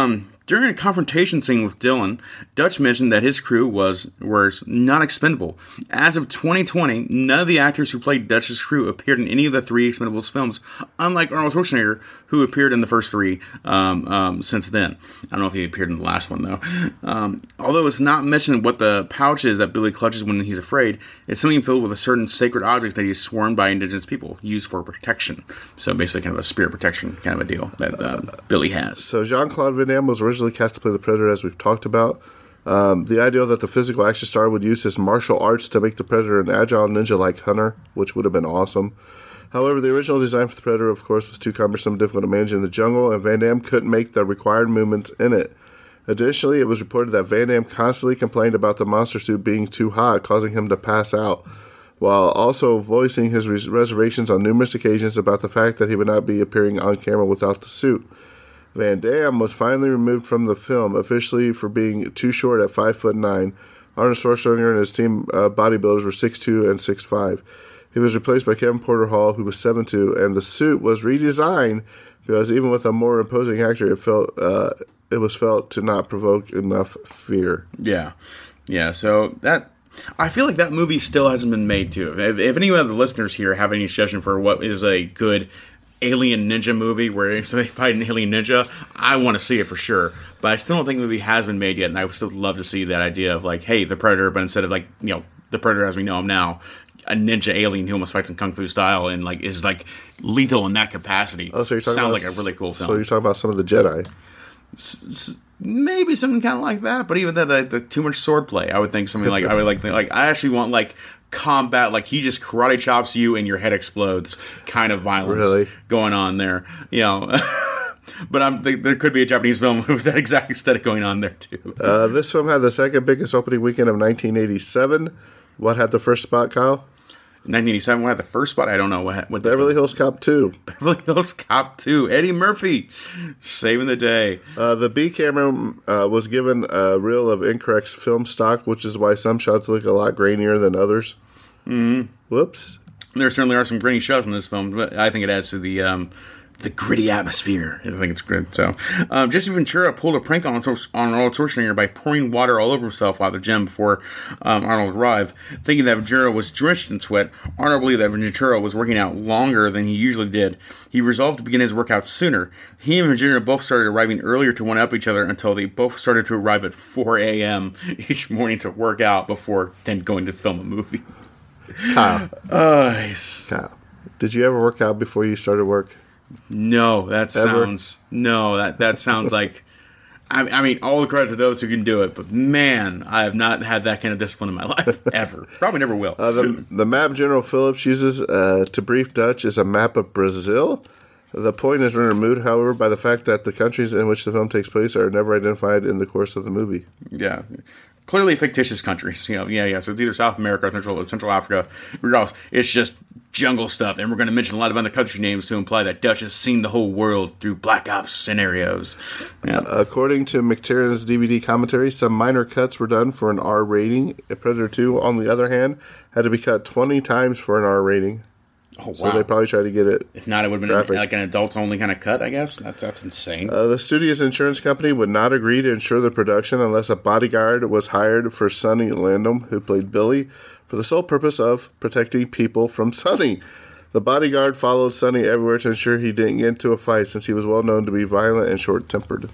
During a confrontation scene with Dillon, Dutch mentioned that his crew was was not expendable. As of twenty twenty, none of the actors who played Dutch's crew appeared in any of the three Expendables films, unlike Arnold Schwarzenegger, who appeared in the first three um, um, since then. I don't know if he appeared in the last one, though. Um, although it's not mentioned what the pouch is that Billy clutches when he's afraid, it's something filled with a certain sacred objects that he's sworn by indigenous people, used for protection. So basically kind of a spirit protection kind of a deal that uh, Billy has. So Jean-Claude Van Damme was originally cast to play the Predator, as we've talked about. Um, the idea that the physical action star would use his martial arts to make the Predator an agile ninja-like hunter, which would have been awesome. However, the original design for the Predator, of course, was too cumbersome and difficult to manage in the jungle, and Van Damme couldn't make the required movements in it. Additionally, it was reported that Van Damme constantly complained about the monster suit being too hot, causing him to pass out, while also voicing his res- reservations on numerous occasions about the fact that he would not be appearing on camera without the suit. Van Damme was finally removed from the film, officially for being too short at five foot nine. Arnold Schwarzenegger and his team uh, bodybuilders were six two and six five. He was replaced by Kevin Porter Hall, who was seven two, and the suit was redesigned because even with a more imposing actor, it felt uh, it was felt to not provoke enough fear. Yeah, yeah. So that I feel like that movie still hasn't been made too. If, if any of the listeners here have any suggestion for what is a good alien ninja movie where they fight an alien ninja, I want to see it for sure. But I still don't think the movie has been made yet, and I would still love to see that idea of like, hey, the Predator, but instead of like, you know, the Predator as we know him now, a ninja alien who almost fights in kung fu style and like is like lethal in that capacity. Oh, so you're talking Sounds about, like a really cool film. So you're talking about some of the Jedi. S- s- maybe something kind of like that, but even that, the, the too much sword play, I would think something like I would like like I actually want like combat, like he just karate chops you and your head explodes, kind of violence really? going on there, you know. But I'm, there could be a Japanese film with that exact aesthetic going on there too. Uh, this film had the second biggest opening weekend of nineteen eighty-seven. What had the first spot, Kyle? nineteen eighty-seven, what had the first spot? I don't know. What, what Beverly Hills Cop two. Beverly Hills Cop two. Eddie Murphy saving the day. Uh, the B camera uh, was given a reel of incorrect film stock, which is why some shots look a lot grainier than others. Mm-hmm. Whoops. There certainly are some grainy shots in this film, but I think it adds to the um, the gritty atmosphere. I think it's good. So, um, Jesse Ventura pulled a prank on, on Arnold Schwarzenegger by pouring water all over himself while at the gym before um, Arnold arrived. Thinking that Ventura was drenched in sweat, Arnold believed that Ventura was working out longer than he usually did. He resolved to begin his workout sooner. He and Ventura both started arriving earlier to one-up each other until they both started to arrive at four a.m. each morning to work out before then going to film a movie. Kyle. Oh, nice. Kyle, did you ever work out before you started work? No, that Ever? sounds no. That that sounds like. I, I mean, all the credit to those who can do it, but man, I have not had that kind of discipline in my life ever. Probably never will. Uh, the, the map General Phillips uses uh, to brief Dutch is a map of Brazil. The point is removed, however, by the fact that the countries in which the film takes place are never identified in the course of the movie. Yeah. Clearly fictitious countries, you know. Yeah, yeah. So it's either South America or Central Central Africa. Regardless, it's just jungle stuff, and we're going to mention a lot of other country names to imply that Dutch has seen the whole world through Black Ops scenarios. Yeah. According to McTiernan's D V D commentary, some minor cuts were done for an R rating. Predator two, on the other hand, had to be cut twenty times for an R rating. Oh, wow. So they probably tried to get it. If not, it would have been graphic. Like an adult-only kind of cut, I guess. That's that's insane. Uh, the studio's insurance company would not agree to insure the production unless a bodyguard was hired for Sonny Landham, who played Billy, for the sole purpose of protecting people from Sonny. The bodyguard followed Sonny everywhere to ensure he didn't get into a fight, since he was well known to be violent and short-tempered.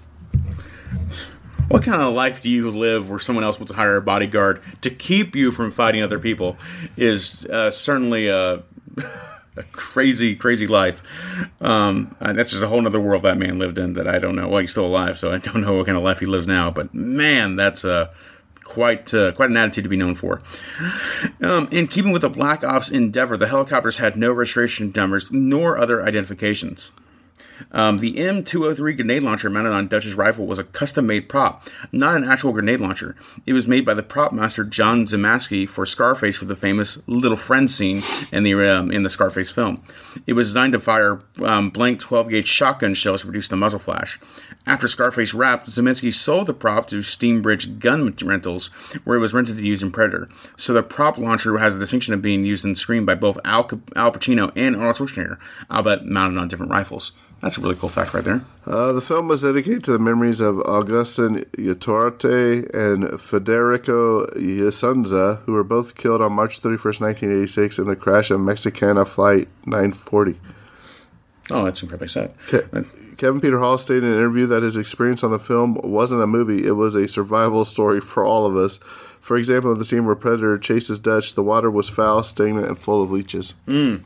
What kind of life do you live where someone else wants to hire a bodyguard to keep you from fighting other people? Is uh, certainly a... A crazy, crazy life. Um, and that's just a whole other world that man lived in that I don't know. Well, he's still alive, so I don't know what kind of life he lives now. But man, that's uh, quite uh, quite an attitude to be known for. Um, in keeping with the Black Ops endeavor, the helicopters had no registration numbers nor other identifications. Um, the M two oh three grenade launcher mounted on Dutch's rifle was a custom-made prop, not an actual grenade launcher. It was made by the prop master John Zemeckis for Scarface for the famous Little Friend scene in the um, in the Scarface film. It was designed to fire um, blank twelve-gauge shotgun shells to produce the muzzle flash. After Scarface wrapped, Zemeckis sold the prop to Steambridge Gun Rentals, where it was rented to use in Predator. So the prop launcher has the distinction of being used in Scream by both Al, Al Pacino and Arnold Schwarzenegger, albeit mounted on different rifles. That's a really cool fact right there. Uh, the film was dedicated to the memories of Augustin Iturrate and Federico Isunza, who were both killed on March thirty-first, nineteen eighty-six in the crash of Mexicana Flight nine forty. Oh, that's incredibly sad. Ke- Kevin Peter Hall stated in an interview that his experience on the film wasn't a movie, it was a survival story for all of us. For example, in the scene where Predator chases Dutch, the water was foul, stagnant, and full of leeches. Mm.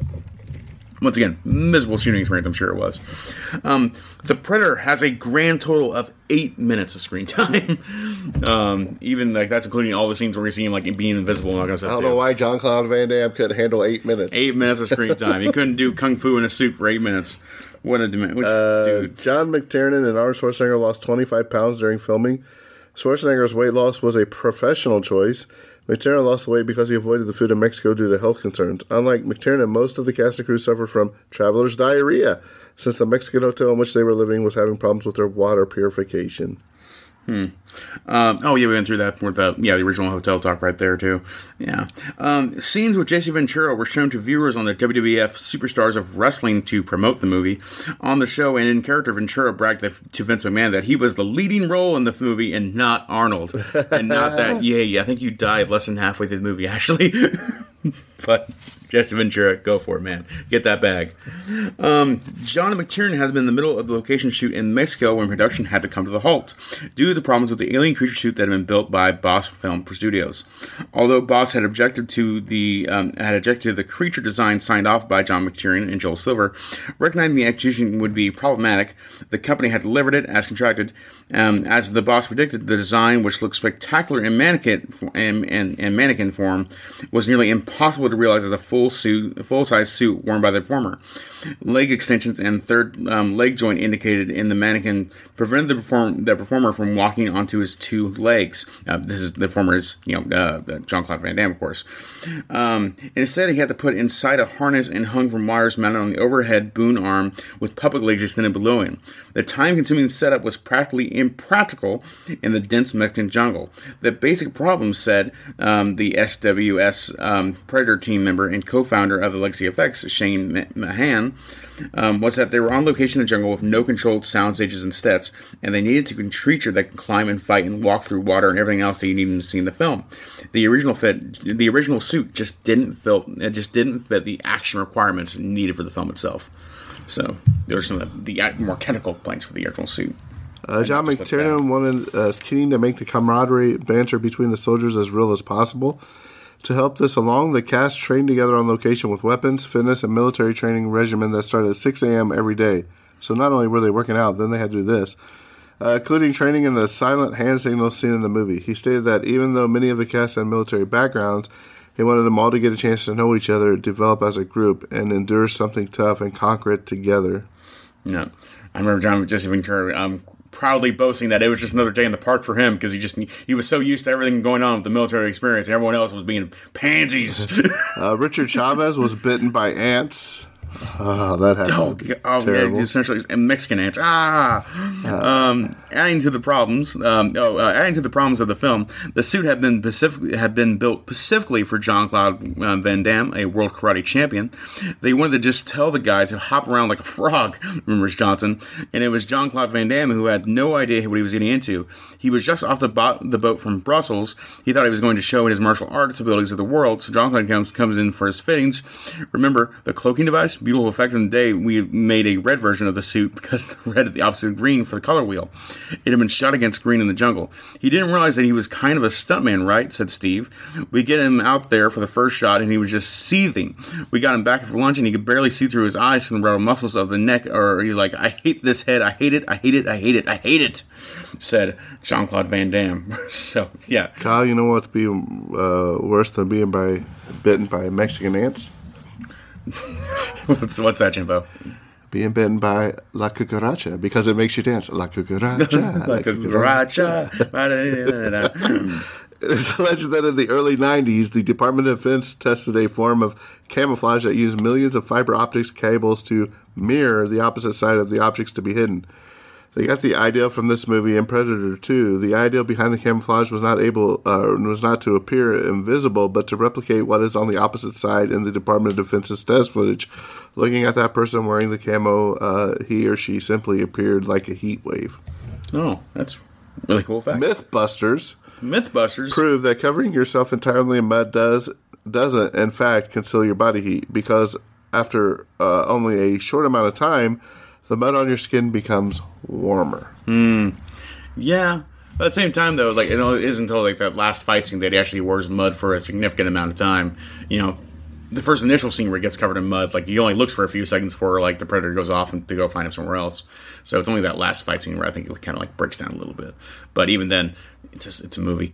Once again, miserable shooting experience, I'm sure it was. Um, the Predator has a grand total of eight minutes of screen time. um, even like that's including all the scenes where we see him like being invisible and all that stuff. I don't too. know why Jean-Claude Van Damme could handle eight minutes. Eight minutes of screen time. He couldn't do kung fu in a suit for eight minutes. What a demand! Which, uh, dude. John McTiernan and Arnold Schwarzenegger lost twenty-five pounds during filming. Schwarzenegger's weight loss was a professional choice. McTiernan lost the weight because he avoided the food in Mexico due to health concerns. Unlike McTiernan, most of the cast and crew suffered from traveler's diarrhea, since the Mexican hotel in which they were living was having problems with their water purification. Hmm. Um, oh yeah, we went through that with the yeah the original hotel talk right there too. Yeah. Um, scenes with Jesse Ventura were shown to viewers on the W W F Superstars of Wrestling to promote the movie. On the show and in character, Ventura bragged to Vince McMahon that he was the leading role in the movie and not Arnold, and not that. Yeah, I think you died less than halfway through the movie actually, but. Jesse Ventura, go for it, man. Get that bag. Um, John McTiernan had been in the middle of the location shoot in Mexico when production had to come to the halt due to the problems with the alien creature suit that had been built by Boss Film Studios. Although Boss had objected to the um, had objected to the creature design signed off by John McTiernan and Joel Silver, recognizing the execution would be problematic, the company had delivered it as contracted. Um, as the Boss predicted, the design, which looked spectacular in mannequin and, and, and mannequin form, was nearly impossible to realize as a full suit, full-size suit worn by the performer. Leg extensions and third um, leg joint indicated in the mannequin prevented the, perform- the performer from walking onto his two legs. Uh, this is the performer is you know uh, Jean-Claude Van Damme, of course. Um, instead, he had to put inside a harness and hung from wires mounted on the overhead boom arm with puppet legs extended below him. The time-consuming setup was practically impractical in the dense Mexican jungle. The basic problem, said um, the S W S um, Predator team member and co-founder of the Legacy Effects, Shane Mahan, um, was that they were on location in the jungle with no controlled sound stages and sets, and they needed to a creature that can climb and fight and walk through water and everything else that you needed to see in the film. The original fit, the original suit just didn't fit. It just didn't fit the action requirements needed for the film itself. So there were some of the, the more technical complaints for the original suit. Uh, John McTiernan wanted uh, Keating to make the camaraderie banter between the soldiers as real as possible. To help this along, the cast trained together on location with weapons, fitness, and military training regimen that started at six a.m. every day. So not only were they working out, then they had to do this, uh, including training in the silent hand signals seen in the movie. He stated that even though many of the cast had military backgrounds, he wanted them all to get a chance to know each other, develop as a group, and endure something tough and conquer it together. Yeah, I remember John Jesse Ventura um, proudly boasting that it was just another day in the park for him because he just he was so used to everything going on with the military experience. And everyone else was being pansies. uh, Richard Chavez was bitten by ants. Oh, that happened. Oh, oh yeah, essentially Mexican ants. Ah, uh, um, adding to the problems. Um, oh, uh, adding to the problems of the film, the suit had been specifically had been built specifically for Jean-Claude uh, Van Damme, a world karate champion. They wanted to just tell the guy to hop around like a frog, remembers Johnson, and it was Jean-Claude Van Damme who had no idea what he was getting into. He was just off the, bo- the boat from Brussels. He thought he was going to show his martial arts abilities to the world. So Jean-Claude comes comes in for his fittings. Remember the cloaking device. Beautiful effect in the day. We made a red version of the suit because the red is the opposite of green for the color wheel. It had been shot against green in the jungle. He didn't realize that he was kind of a stuntman, right? Said Steve. We get him out there for the first shot and he was just seething. We got him back for lunch and he could barely see through his eyes from the rubber muscles of the neck. Or he's like, I hate this head. I hate it. I hate it. I hate it. I hate it. Said Jean-Claude Van Damme. So yeah, Kyle, you know what's being uh, worse than being by bitten by Mexican ants? what's, what's that, Jimbo? Being bitten by La Cucaracha because it makes you dance. La Cucaracha. La Cucaracha. It's alleged that in the early nineties, the Department of Defense tested a form of camouflage that used millions of fiber optics cables to mirror the opposite side of the objects to be hidden. They got the idea from this movie and Predator two. The idea behind the camouflage was not able, uh, was not to appear invisible, but to replicate what is on the opposite side in the Department of Defense's test footage. Looking at that person wearing the camo, uh, he or she simply appeared like a heat wave. Oh, that's really cool fact. Mythbusters. Mythbusters prove that covering yourself entirely in mud does doesn't, in fact, conceal your body heat, because after uh, only a short amount of time, the mud on your skin becomes warmer. Mm. Yeah. But at the same time, though, like it isn't until like that last fight scene that he actually wears mud for a significant amount of time. You know, the first initial scene where he gets covered in mud, like he only looks for a few seconds before like the Predator goes off and to go find him somewhere else. So it's only that last fight scene where I think it kind of like breaks down a little bit. But even then, it's just, it's a movie.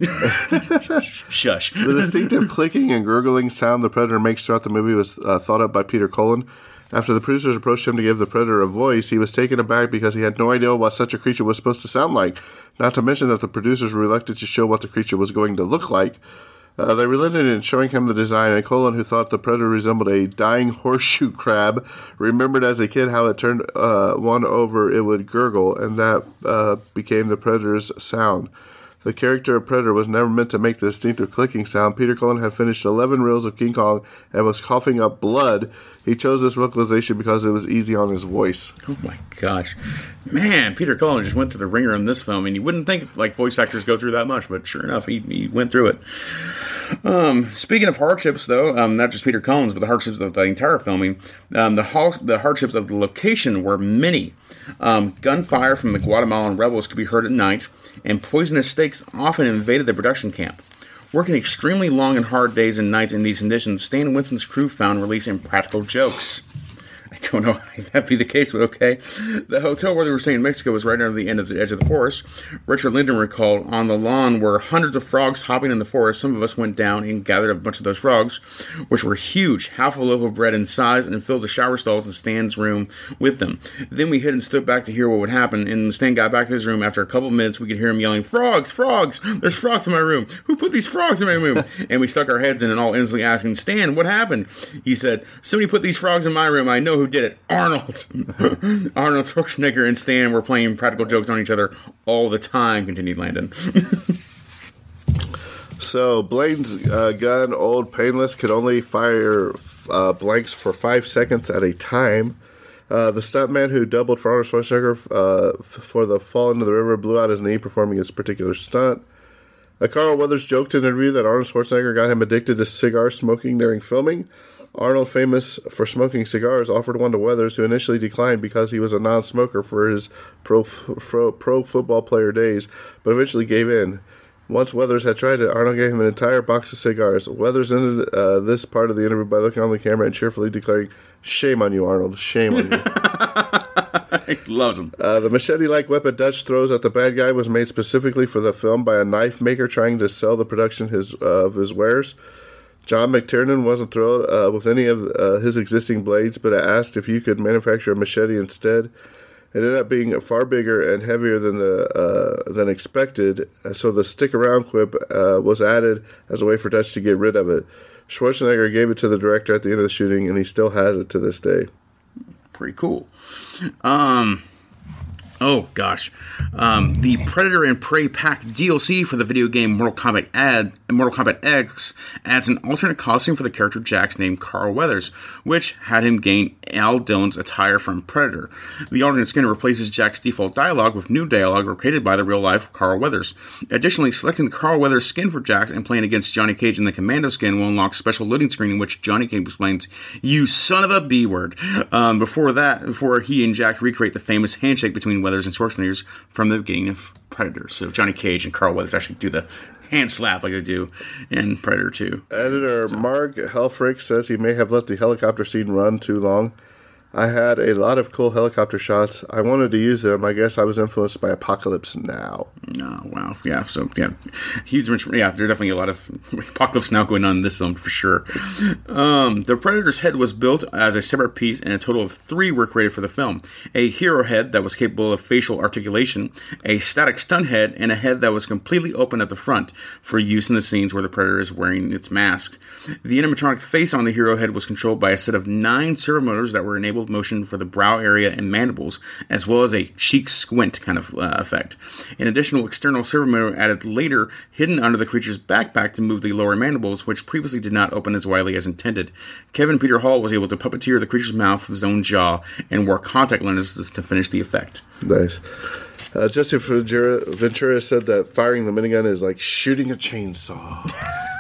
Shush. The distinctive clicking and gurgling sound the Predator makes throughout the movie was uh, thought up by Peter Cullen. After the producers approached him to give the Predator a voice, he was taken aback because he had no idea what such a creature was supposed to sound like. Not to mention that the producers were reluctant to show what the creature was going to look like. Uh, they relented in showing him the design, and Cullen, who thought the Predator resembled a dying horseshoe crab, remembered as a kid how it turned uh, one over, it would gurgle, and that uh, became the Predator's sound. The character of Predator was never meant to make the distinctive clicking sound. Peter Cullen had finished eleven reels of King Kong and was coughing up blood. He chose this vocalization because it was easy on his voice. Oh my gosh. Man, Peter Cullen just went through the ringer in this film, and you wouldn't think like voice actors go through that much, but sure enough, he, he went through it. Um, speaking of hardships, though, um, not just Peter Cullen's, but the hardships of the entire filming, um, the, ha- the hardships of the location were many. Um, gunfire from the Guatemalan rebels could be heard at night, and poisonous snakes often invaded the production camp. Working extremely long and hard days and nights in these conditions, Stan Winston's crew found release in practical jokes. I don't know how that'd be the case, but okay. The hotel where they were staying in Mexico was right under the end of the edge of the forest. Richard Linden recalled, on the lawn were hundreds of frogs hopping in the forest. Some of us went down and gathered a bunch of those frogs, which were huge, half a loaf of bread in size, and filled the shower stalls in Stan's room with them. Then we hid and stood back to hear what would happen, and Stan got back to his room. After a couple of minutes, we could hear him yelling, "Frogs! Frogs! There's frogs in my room! Who put these frogs in my room?" And we stuck our heads in and all instantly asking, "Stan, what happened?" He said, "Somebody put these frogs in my room. I know who did it. Arnold." Arnold Schwarzenegger and Stan were playing practical jokes on each other all the time, continued Landon. So, Blaine's uh, gun, Old Painless, could only fire uh, blanks for five seconds at a time. Uh, the stuntman who doubled for Arnold Schwarzenegger uh, f- for the fall into the river blew out his knee performing his particular stunt. Uh, Carl Weathers joked in an interview that Arnold Schwarzenegger got him addicted to cigar smoking during filming. Arnold, famous for smoking cigars, offered one to Weathers, who initially declined because he was a non-smoker for his pro, pro, pro football player days, but eventually gave in. Once Weathers had tried it, Arnold gave him an entire box of cigars. Weathers ended uh, this part of the interview by looking on the camera and cheerfully declaring, "Shame on you, Arnold. Shame on you." He loves him. Uh, the machete-like weapon Dutch throws at the bad guy was made specifically for the film by a knife maker trying to sell the production his, uh, of his wares. John McTiernan wasn't thrilled uh, with any of uh, his existing blades, but asked if you could manufacture a machete instead. It ended up being far bigger and heavier than the uh, than expected, so the stick-around quip uh, was added as a way for Dutch to get rid of it. Schwarzenegger gave it to the director at the end of the shooting, and he still has it to this day. Pretty cool. Um... Oh, gosh. Um, the Predator and Prey Pack D L C for the video game Mortal Kombat ad, Mortal Kombat X adds an alternate costume for the character Jax named Carl Weathers, which had him gain Al Dillon's attire from Predator. The alternate skin replaces Jax's default dialogue with new dialogue created by the real-life Carl Weathers. Additionally, selecting the Carl Weathers skin for Jax and playing against Johnny Cage in the Commando skin will unlock special loading screen in which Johnny Cage explains, "You son of a B-word." Um, before that, before he and Jax recreate the famous handshake between Weathers and Schwarzenegger from the beginning of Predator. So Johnny Cage and Carl Weathers actually do the hand slap like they do in Predator two. Editor so. Mark Helfrich says he may have let the helicopter scene run too long. I had a lot of cool helicopter shots. I wanted to use them. I guess I was influenced by Apocalypse Now. Oh, wow. Yeah, so, yeah. Huge, yeah, there's definitely a lot of Apocalypse Now going on in this film, for sure. Um, the Predator's head was built as a separate piece, and a total of three were created for the film. A hero head that was capable of facial articulation, a static stun head, and a head that was completely open at the front for use in the scenes where the Predator is wearing its mask. The animatronic face on the hero head was controlled by a set of nine servo motors that were enabled disabled motion for the brow area and mandibles, as well as a cheek squint kind of uh, effect. An additional external servo motor added later, hidden under the creature's backpack to move the lower mandibles, which previously did not open as widely as intended. Kevin Peter Hall was able to puppeteer the creature's mouth with his own jaw and wore contact lenses to finish the effect. Nice. Uh, Jesse Ventura, Ventura said that firing the minigun is like shooting a chainsaw.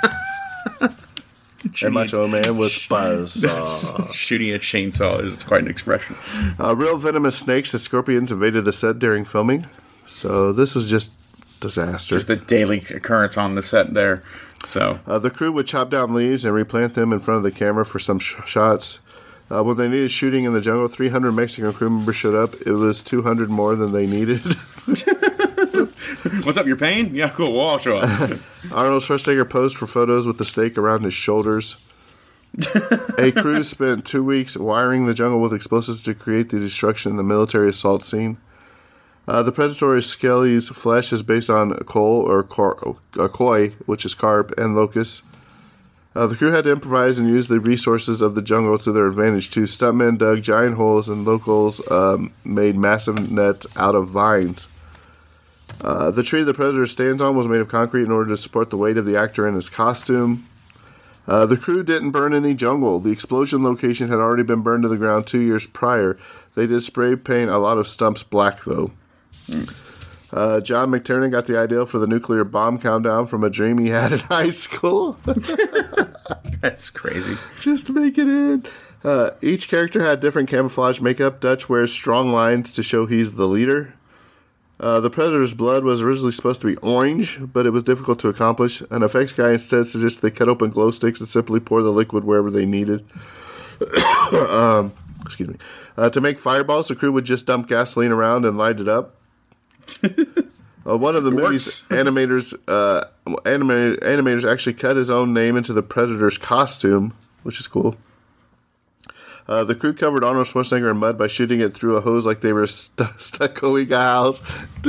And Macho Man with buzzsaw. Shooting a chainsaw is quite an expression. Uh, real venomous snakes and scorpions invaded the set during filming. So this was just disaster. Just a daily occurrence on the set there. So uh, the crew would chop down leaves and replant them in front of the camera for some sh- shots. Uh, when they needed shooting in the jungle, three hundred Mexican crew members showed up. It was two hundred more than they needed. What's up, your pain? Yeah, cool. We'll all show up. Arnold Schwarzenegger posed for photos with the stake around his shoulders. A crew spent two weeks wiring the jungle with explosives to create the destruction in the military assault scene. Uh, the predatory scaly's flesh is based on coal or cor- uh, koi, which is carp, and locust. Uh, the crew had to improvise and use the resources of the jungle to their advantage, too. Stuntmen dug giant holes, and locals um, made massive nets out of vines. Uh, the tree the Predator stands on was made of concrete in order to support the weight of the actor in his costume. Uh, the crew didn't burn any jungle. The explosion location had already been burned to the ground two years prior. They did spray paint a lot of stumps black, though. Mm. Uh, John McTiernan got the idea for the nuclear bomb countdown from a dream he had in high school. That's crazy. Just to make it in. Uh, each character had different camouflage makeup. Dutch wears strong lines to show he's the leader. Uh, the Predator's blood was originally supposed to be orange, but it was difficult to accomplish. An effects guy instead suggested they cut open glow sticks and simply pour the liquid wherever they needed. um, excuse me. Uh, to make fireballs, the crew would just dump gasoline around and light it up. uh, one of the it movie's animators, uh, anima- animators actually cut his own name into the Predator's costume, which is cool. Uh, the crew covered Arnold Schwarzenegger in mud by shooting it through a hose like they were st- stucco gals.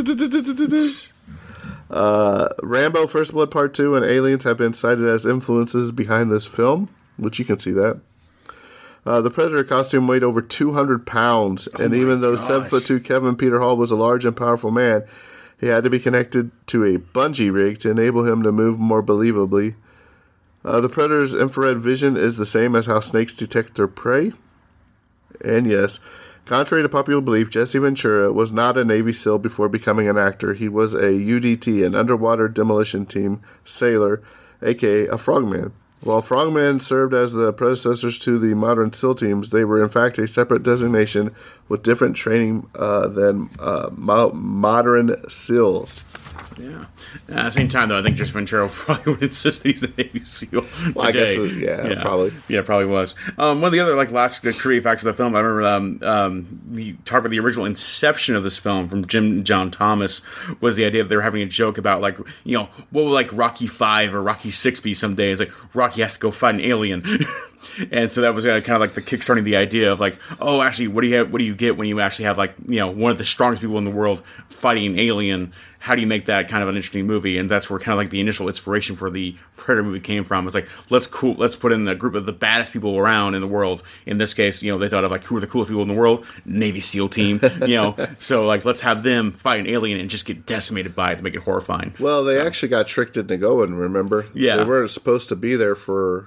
uh, Rambo, First Blood Part two, and Aliens have been cited as influences behind this film, which you can see that. Uh, the Predator costume weighed over two hundred pounds, oh and even though seven foot two Kevin Peter Hall was a large and powerful man, he had to be connected to a bungee rig to enable him to move more believably. Uh, the Predator's infrared vision is the same as how snakes detect their prey. And yes, contrary to popular belief, Jesse Ventura was not a Navy SEAL before becoming an actor. He was a U D T, an underwater demolition team sailor, aka a frogman. While frogmen served as the predecessors to the modern SEAL teams, they were in fact a separate designation with different training uh, than uh, mo- modern SEALs. Yeah. Uh, at the same time, though, I think Jesse Ventura probably would insist that he's a Navy SEAL well, today. I guess, yeah, yeah, probably. Yeah, probably was. Um, one of the other like last trivia facts of the film, I remember um, um, the talk about the original inception of this film from Jim and John Thomas was the idea that they were having a joke about like, you know, what would like Rocky five or Rocky six be someday? It's like Rocky has to go fight an alien. And so that was uh, kind of like the kickstarting the idea of like, oh, actually, what do you have, what do you get when you actually have like, you know, one of the strongest people in the world fighting an alien? How do you make that kind of an interesting movie? And that's where kind of like the initial inspiration for the Predator movie came from. It's like, let's cool, let's put in a group of the baddest people around in the world. In this case, you know, they thought of like, who are the coolest people in the world? Navy SEAL team, you know. So like, let's have them fight an alien and just get decimated by it to make it horrifying. Well, they so. actually got tricked into going, remember? Yeah. They weren't supposed to be there for...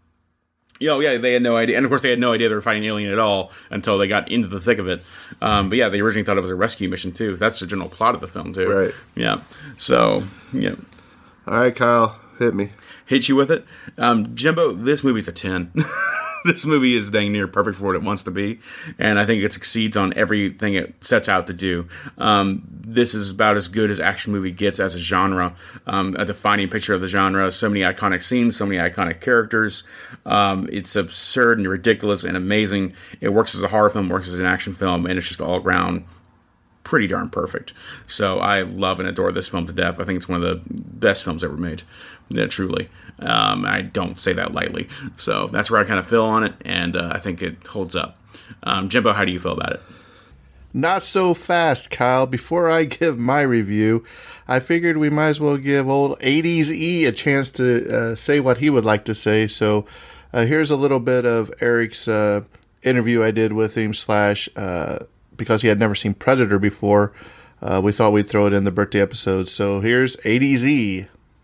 You know, yeah, they had no idea. And of course, they had no idea they were fighting an alien at all until they got into the thick of it. Um, but yeah, they originally thought it was a rescue mission, too. That's the general plot of the film, too. Right. Yeah. So, yeah. All right, Kyle, hit me. Hit you with it? Um, Jimbo, this movie's a ten. This movie is dang near perfect for what it wants to be, and I think it succeeds on everything it sets out to do. Um, this is about as good as action movie gets as a genre, um, a defining picture of the genre. So many iconic scenes, so many iconic characters. Um, it's absurd and ridiculous and amazing. It works as a horror film, works as an action film, and it's just all around pretty darn perfect. So I love and adore this film to death. I think it's one of the best films ever made. Yeah, truly. Um, I don't say that lightly. So that's where I kind of feel on it, and uh, I think it holds up. Um, Jimbo, how do you feel about it? Not so fast, Kyle. Before I give my review, I figured we might as well give old eighties E a chance to uh, say what he would like to say. So uh, here's a little bit of Eric's uh, interview I did with him, slash, uh, because he had never seen Predator before, uh, we thought we'd throw it in the birthday episode. So here's A D Z.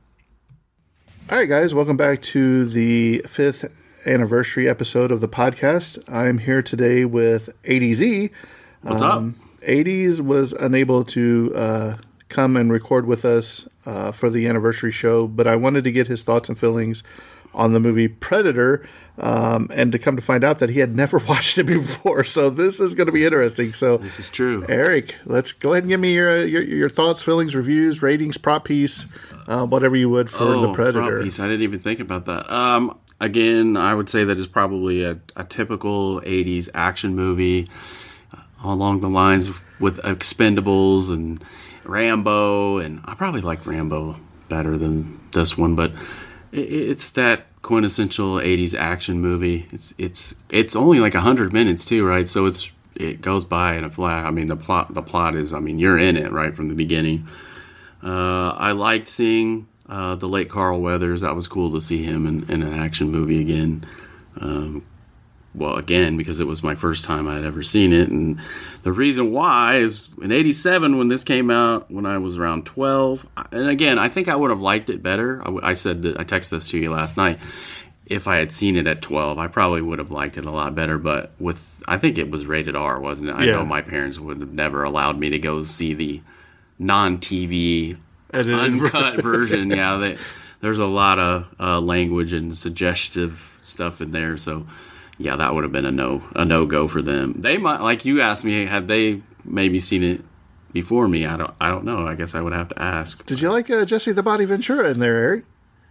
All right, guys, welcome back to the fifth anniversary episode of the podcast. I'm here today with A D Z. What's um, up? eighties was unable to uh, come and record with us uh, for the anniversary show, but I wanted to get his thoughts and feelings on the movie Predator, um, and to come to find out that he had never watched it before. So this is going to be interesting. So this is true. Eric, let's go ahead and give me your your, your thoughts, feelings, reviews, ratings, prop piece, uh, whatever you would for oh, the Predator. Prop piece. I didn't even think about that. Um, again, I would say that is probably a, a typical eighties action movie, uh, along the lines with Expendables and Rambo, and I probably like Rambo better than this one, but it's that quintessential eighties action movie. It's it's it's only like a hundred minutes too, right? So it's it goes by in a flat. I mean, the plot the plot is, I mean, you're in it right from the beginning. Uh, I liked seeing uh, the late Carl Weathers. That was cool to see him in, in an action movie again. Um, well, again, because it was my first time I had ever seen it, and the reason why is in eighty-seven when this came out, when I was around twelve, and again, I think I would have liked it better. I, I said that I texted this to you last night. If I had seen it at twelve, I probably would have liked it a lot better. But with, I think it was rated R, wasn't it? I yeah. know my parents would have never allowed me to go see the non-T V Edited uncut version. Yeah, they, there's a lot of uh, language and suggestive stuff in there, so. Yeah, that would have been a no a no go for them. They might, like you asked me, had they maybe seen it before me? I don't I don't know. I guess I would have to ask. Did you like uh, Jesse the Body Ventura in there, Eric?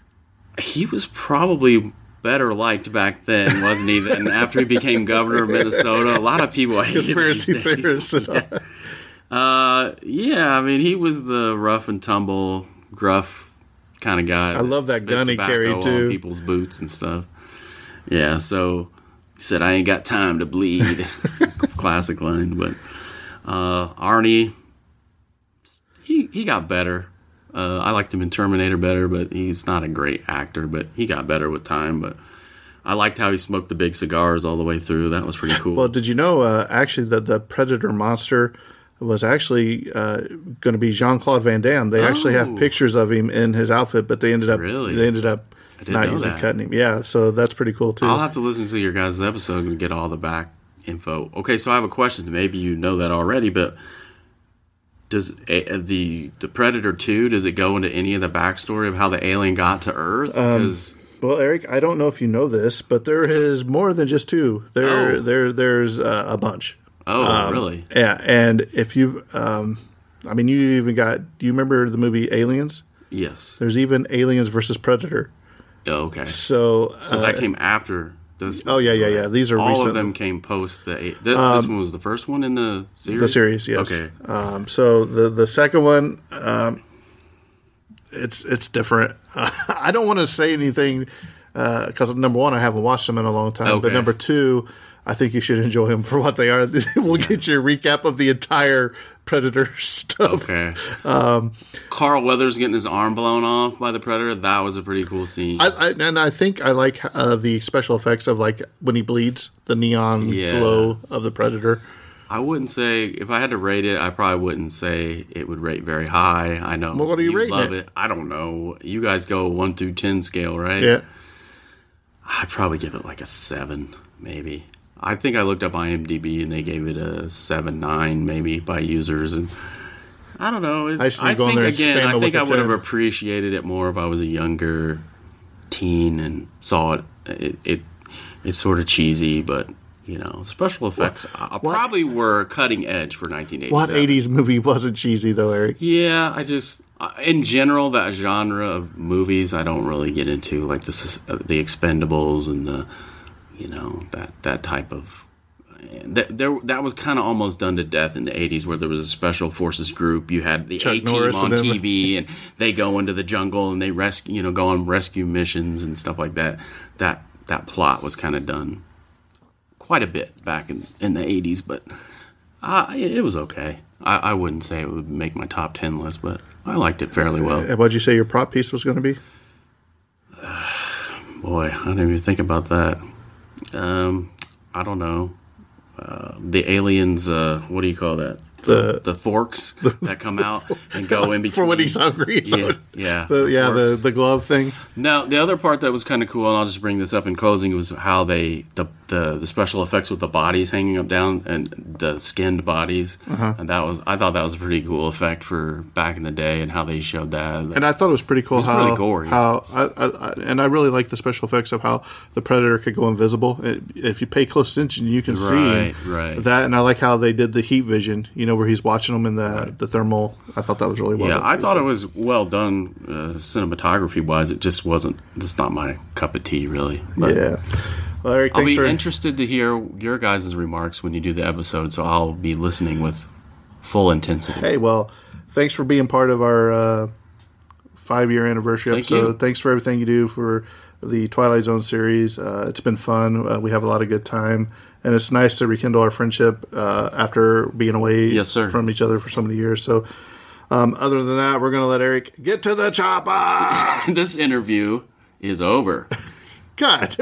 He was probably better liked back then, wasn't he? Than after he became governor of Minnesota. A lot of people hate him these days. Yeah. Uh, yeah, I mean, he was the rough and tumble, gruff kind of guy. I love that gun he carried too. On people's boots and stuff. Yeah, so. Said, I ain't got time to bleed. Classic line. But uh, Arnie, he he got better. Uh, I liked him in Terminator better, but he's not a great actor. But he got better with time. But I liked how he smoked the big cigars all the way through. That was pretty cool. Well, did you know, uh, actually, that the Predator monster was actually uh, going to be Jean-Claude Van Damme. They oh. actually have pictures of him in his outfit, but they ended up really? they ended up not usually that. cutting him. Yeah, so that's pretty cool too. I'll have to listen to your guys' episode and get all the back info. Okay, so I have a question. Maybe you know that already, but does a, the the Predator two, does it go into any of the backstory of how the alien got to Earth? Um, well, Eric, I don't know if you know this, but there is more than just two. There, oh. there, there's uh, a bunch. Oh, um, really? Yeah, and if you, um, I mean, you even got. Do you remember the movie Aliens? Yes. There's even Aliens versus Predator. Oh, okay. So, so that uh, came after this. Oh yeah, yeah, yeah. These are all recent. of them came post the. This, um, this one was the first one in the series. The series, yes. Okay. Um, so the the second one, um, it's it's different. Uh, I don't want to say anything because uh, number one, I haven't watched them in a long time. Okay. But number two, I think you should enjoy them for what they are. We'll yeah. get you a recap of the entire Predator stuff. Okay. Um, Carl Weathers getting his arm blown off by the Predator. That was a pretty cool scene. I, I, and I think I like uh, the special effects of like when he bleeds, the neon yeah. glow of the Predator. I wouldn't say, if I had to rate it, I probably wouldn't say it would rate very high. I know. Well, what are you, you rating love it? it? I don't know. You guys go one through ten scale, right? Yeah. I'd probably give it like a seven, maybe. I think I looked up IMDb and they gave it a seven nine maybe by users, and I don't know. It, I, I think again, I think I would have appreciated it more if I was a younger teen and saw it. It, it it's sort of cheesy, but you know, special effects what, what, probably were cutting edge for nineteen eighty-seven. What eighties movie wasn't cheesy though, Eric? Yeah, I just in general that genre of movies I don't really get into, like the the Expendables and the. You know, that, that type of... That, there, that was kind of almost done to death in the eighties, where there was a special forces group. You had the A-Team on T V, and they go into the jungle, and they rescue, you know, go on rescue missions and stuff like that. That that plot was kind of done quite a bit back in, in the eighties, but uh, it, it was okay. I, I wouldn't say it would make my top ten list, but I liked it fairly well. What did you say your prop piece was going to be? Boy, I didn't even think about that. Um, I don't know, uh, the aliens. Uh, what do you call that? The the forks that come out and go in between for when he's hungry. Yeah, yeah, the, yeah. The, forks. the glove thing. Now, the other part that was kind of cool, and I'll just bring this up in closing, was how they the the, the special effects with the bodies hanging up down and the skinned bodies, Uh-huh. and that was I thought that was a pretty cool effect for back in the day, and how they showed that. And I thought it was pretty cool It was how really gory. how I, I, I, and I really like the special effects of how the Predator could go invisible. It, if you pay close attention, you can Right, see right. that. And I like how they did the heat vision. You know, where he's watching them in the the thermal. I thought that was really well Yeah, done. I thought it was well done, uh, cinematography wise. It just wasn't. Just not my cup of tea, really. But yeah. Well, Eric, I'll thanks be for interested to hear your guys' remarks when you do the episode, so I'll be listening with full intensity. Hey, well, thanks for being part of our uh, five-year anniversary Thank episode. you. Thanks for everything you do for the Twilight Zone series. Uh, it's been fun. Uh, we have a lot of good time, and it's nice to rekindle our friendship uh, after being away Yes, sir. from each other for so many years. So, um, other than that, we're going to let Eric get to the chopper. This interview is over. God.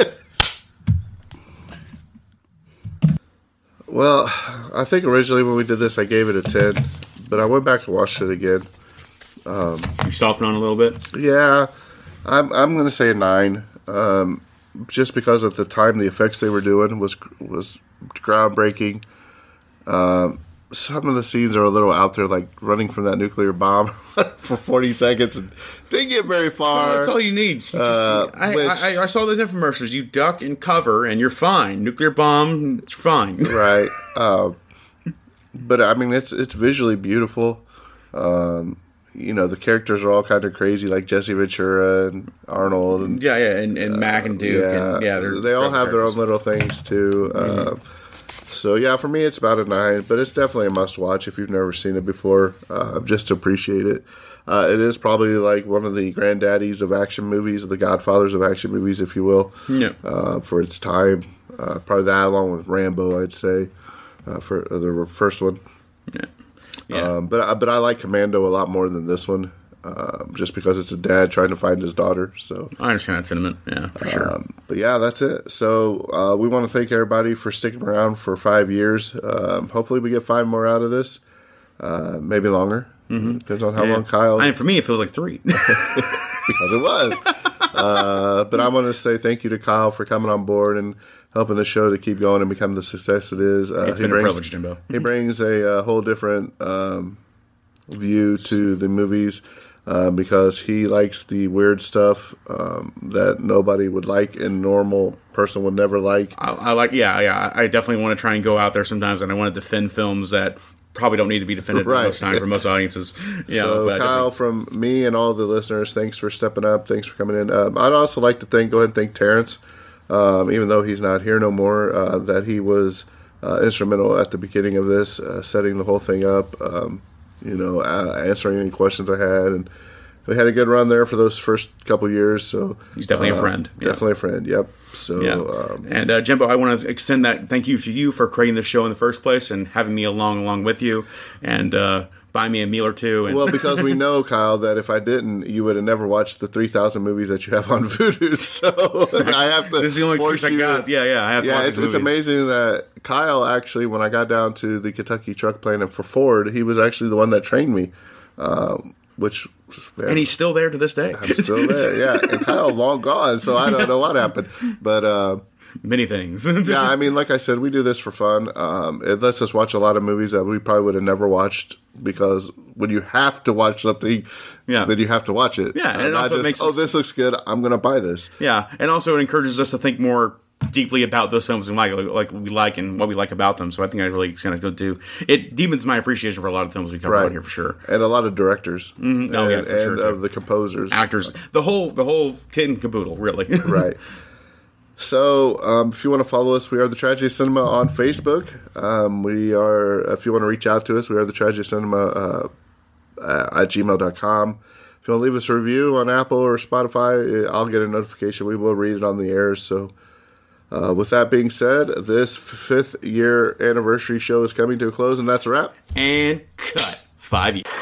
Well, I think originally when we did this, I gave it a ten, but I went back and watched it again. Um, You softened on a little bit? Yeah, I'm I'm going to say a nine, um, just because at the time the effects they were doing was was groundbreaking. Um, some of the scenes are a little out there, like running from that nuclear bomb for forty seconds and didn't get very far. That's all you need. You just, Uh, I, which- I, I saw those infomercials. You duck and cover, and you're fine. Nuclear bomb, it's fine. Right. Um, but I mean, it's it's visually beautiful. Um, you know, the characters are all kind of crazy, like Jesse Ventura and Arnold, and Yeah, yeah, and, and Mac and Duke, yeah, and yeah, they're they all incredible have their own characters. little things too. Uh, so yeah, for me, it's about a nine, but it's definitely a must watch if you've never seen it before. Uh, just to appreciate it. Uh, it is probably like one of the granddaddies of action movies, the godfathers of action movies, if you will. Yeah. Uh, for its time, uh, probably that along with Rambo, I'd say, uh, for uh, the first one. Yeah. Yeah. Um, but I- but I like Commando a lot more than this one, um, just because it's a dad trying to find his daughter. So I understand that sentiment. Yeah, for sure. um, but yeah, that's it. So uh, we want to thank everybody for sticking around for five years. Um, hopefully, we get five more out of this. Uh, maybe longer. Mm-hmm. Depends on how Yeah. long Kyle. I mean, for me, it feels like three. because it was. Uh, but I want to say thank you to Kyle for coming on board and helping the show to keep going and become the success it is. Uh, It's he been a brings, privilege, Jimbo. He brings a, uh whole different um, view to the movies uh, because he likes the weird stuff um, that nobody would like and normal person would never like. I, I like, yeah, yeah. I definitely want to try and go out there sometimes, and I want to defend films that probably don't need to be defended Right. most time for most audiences. Yeah, so, but I Kyle, definitely- from me and all the listeners, thanks for stepping up. Thanks for coming in. Um, I'd also like to thank, go ahead and thank Terrence, um, even though he's not here no more, uh, that he was uh, instrumental at the beginning of this, uh, setting the whole thing up, um, you know, uh, answering any questions I had. And we had a good run there for those first couple years. So He's definitely a uh, friend. Yeah. Definitely a friend. Yep. So, Yeah. um, and uh, Jimbo, I want to extend that thank you to you for creating the show in the first place and having me along along with you, and uh, buy me a meal or two. And well, because we know, Kyle, that if I didn't, you would have never watched the three thousand movies that you have on Vudu. So I have to. This is the only force excuse I you got. to- Yeah, yeah, I have to Yeah, watch it's, these it's movies. amazing that Kyle actually, when I got down to the Kentucky truck plant for Ford, he was actually the one that trained me, um, which. Man, And he's still there to this day. I'm still there, yeah. And Kyle long gone, so I don't know what happened. But uh, many things. yeah, I mean, like I said, we do this for fun. Um, it lets us watch a lot of movies that we probably would have never watched because when you have to watch something, Yeah. then you have to watch it. Yeah, and it not also just, makes oh, us- this looks good. I'm going to buy this. Yeah, and also it encourages us to think more deeply about those films and like like we like and what we like about them. So I think I really kind of go to it deepens my appreciation for a lot of films we cover Right out here for sure. And a lot of directors. Mhm. Oh, and, yeah, for sure, and too. of the composers. Actors, the whole the whole kit and caboodle, really. Right. So, um, if you want to follow us, we are the Tragedy Cinema on Facebook. Um, we are, if you want to reach out to us, we are the Tragedy Cinema uh, at gmail dot com. If you want to leave us a review on Apple or Spotify, I'll get a notification. We will read it on the air. So, uh, with that being said, this fifth year anniversary show is coming to a close, and that's a wrap. And cut. Five years.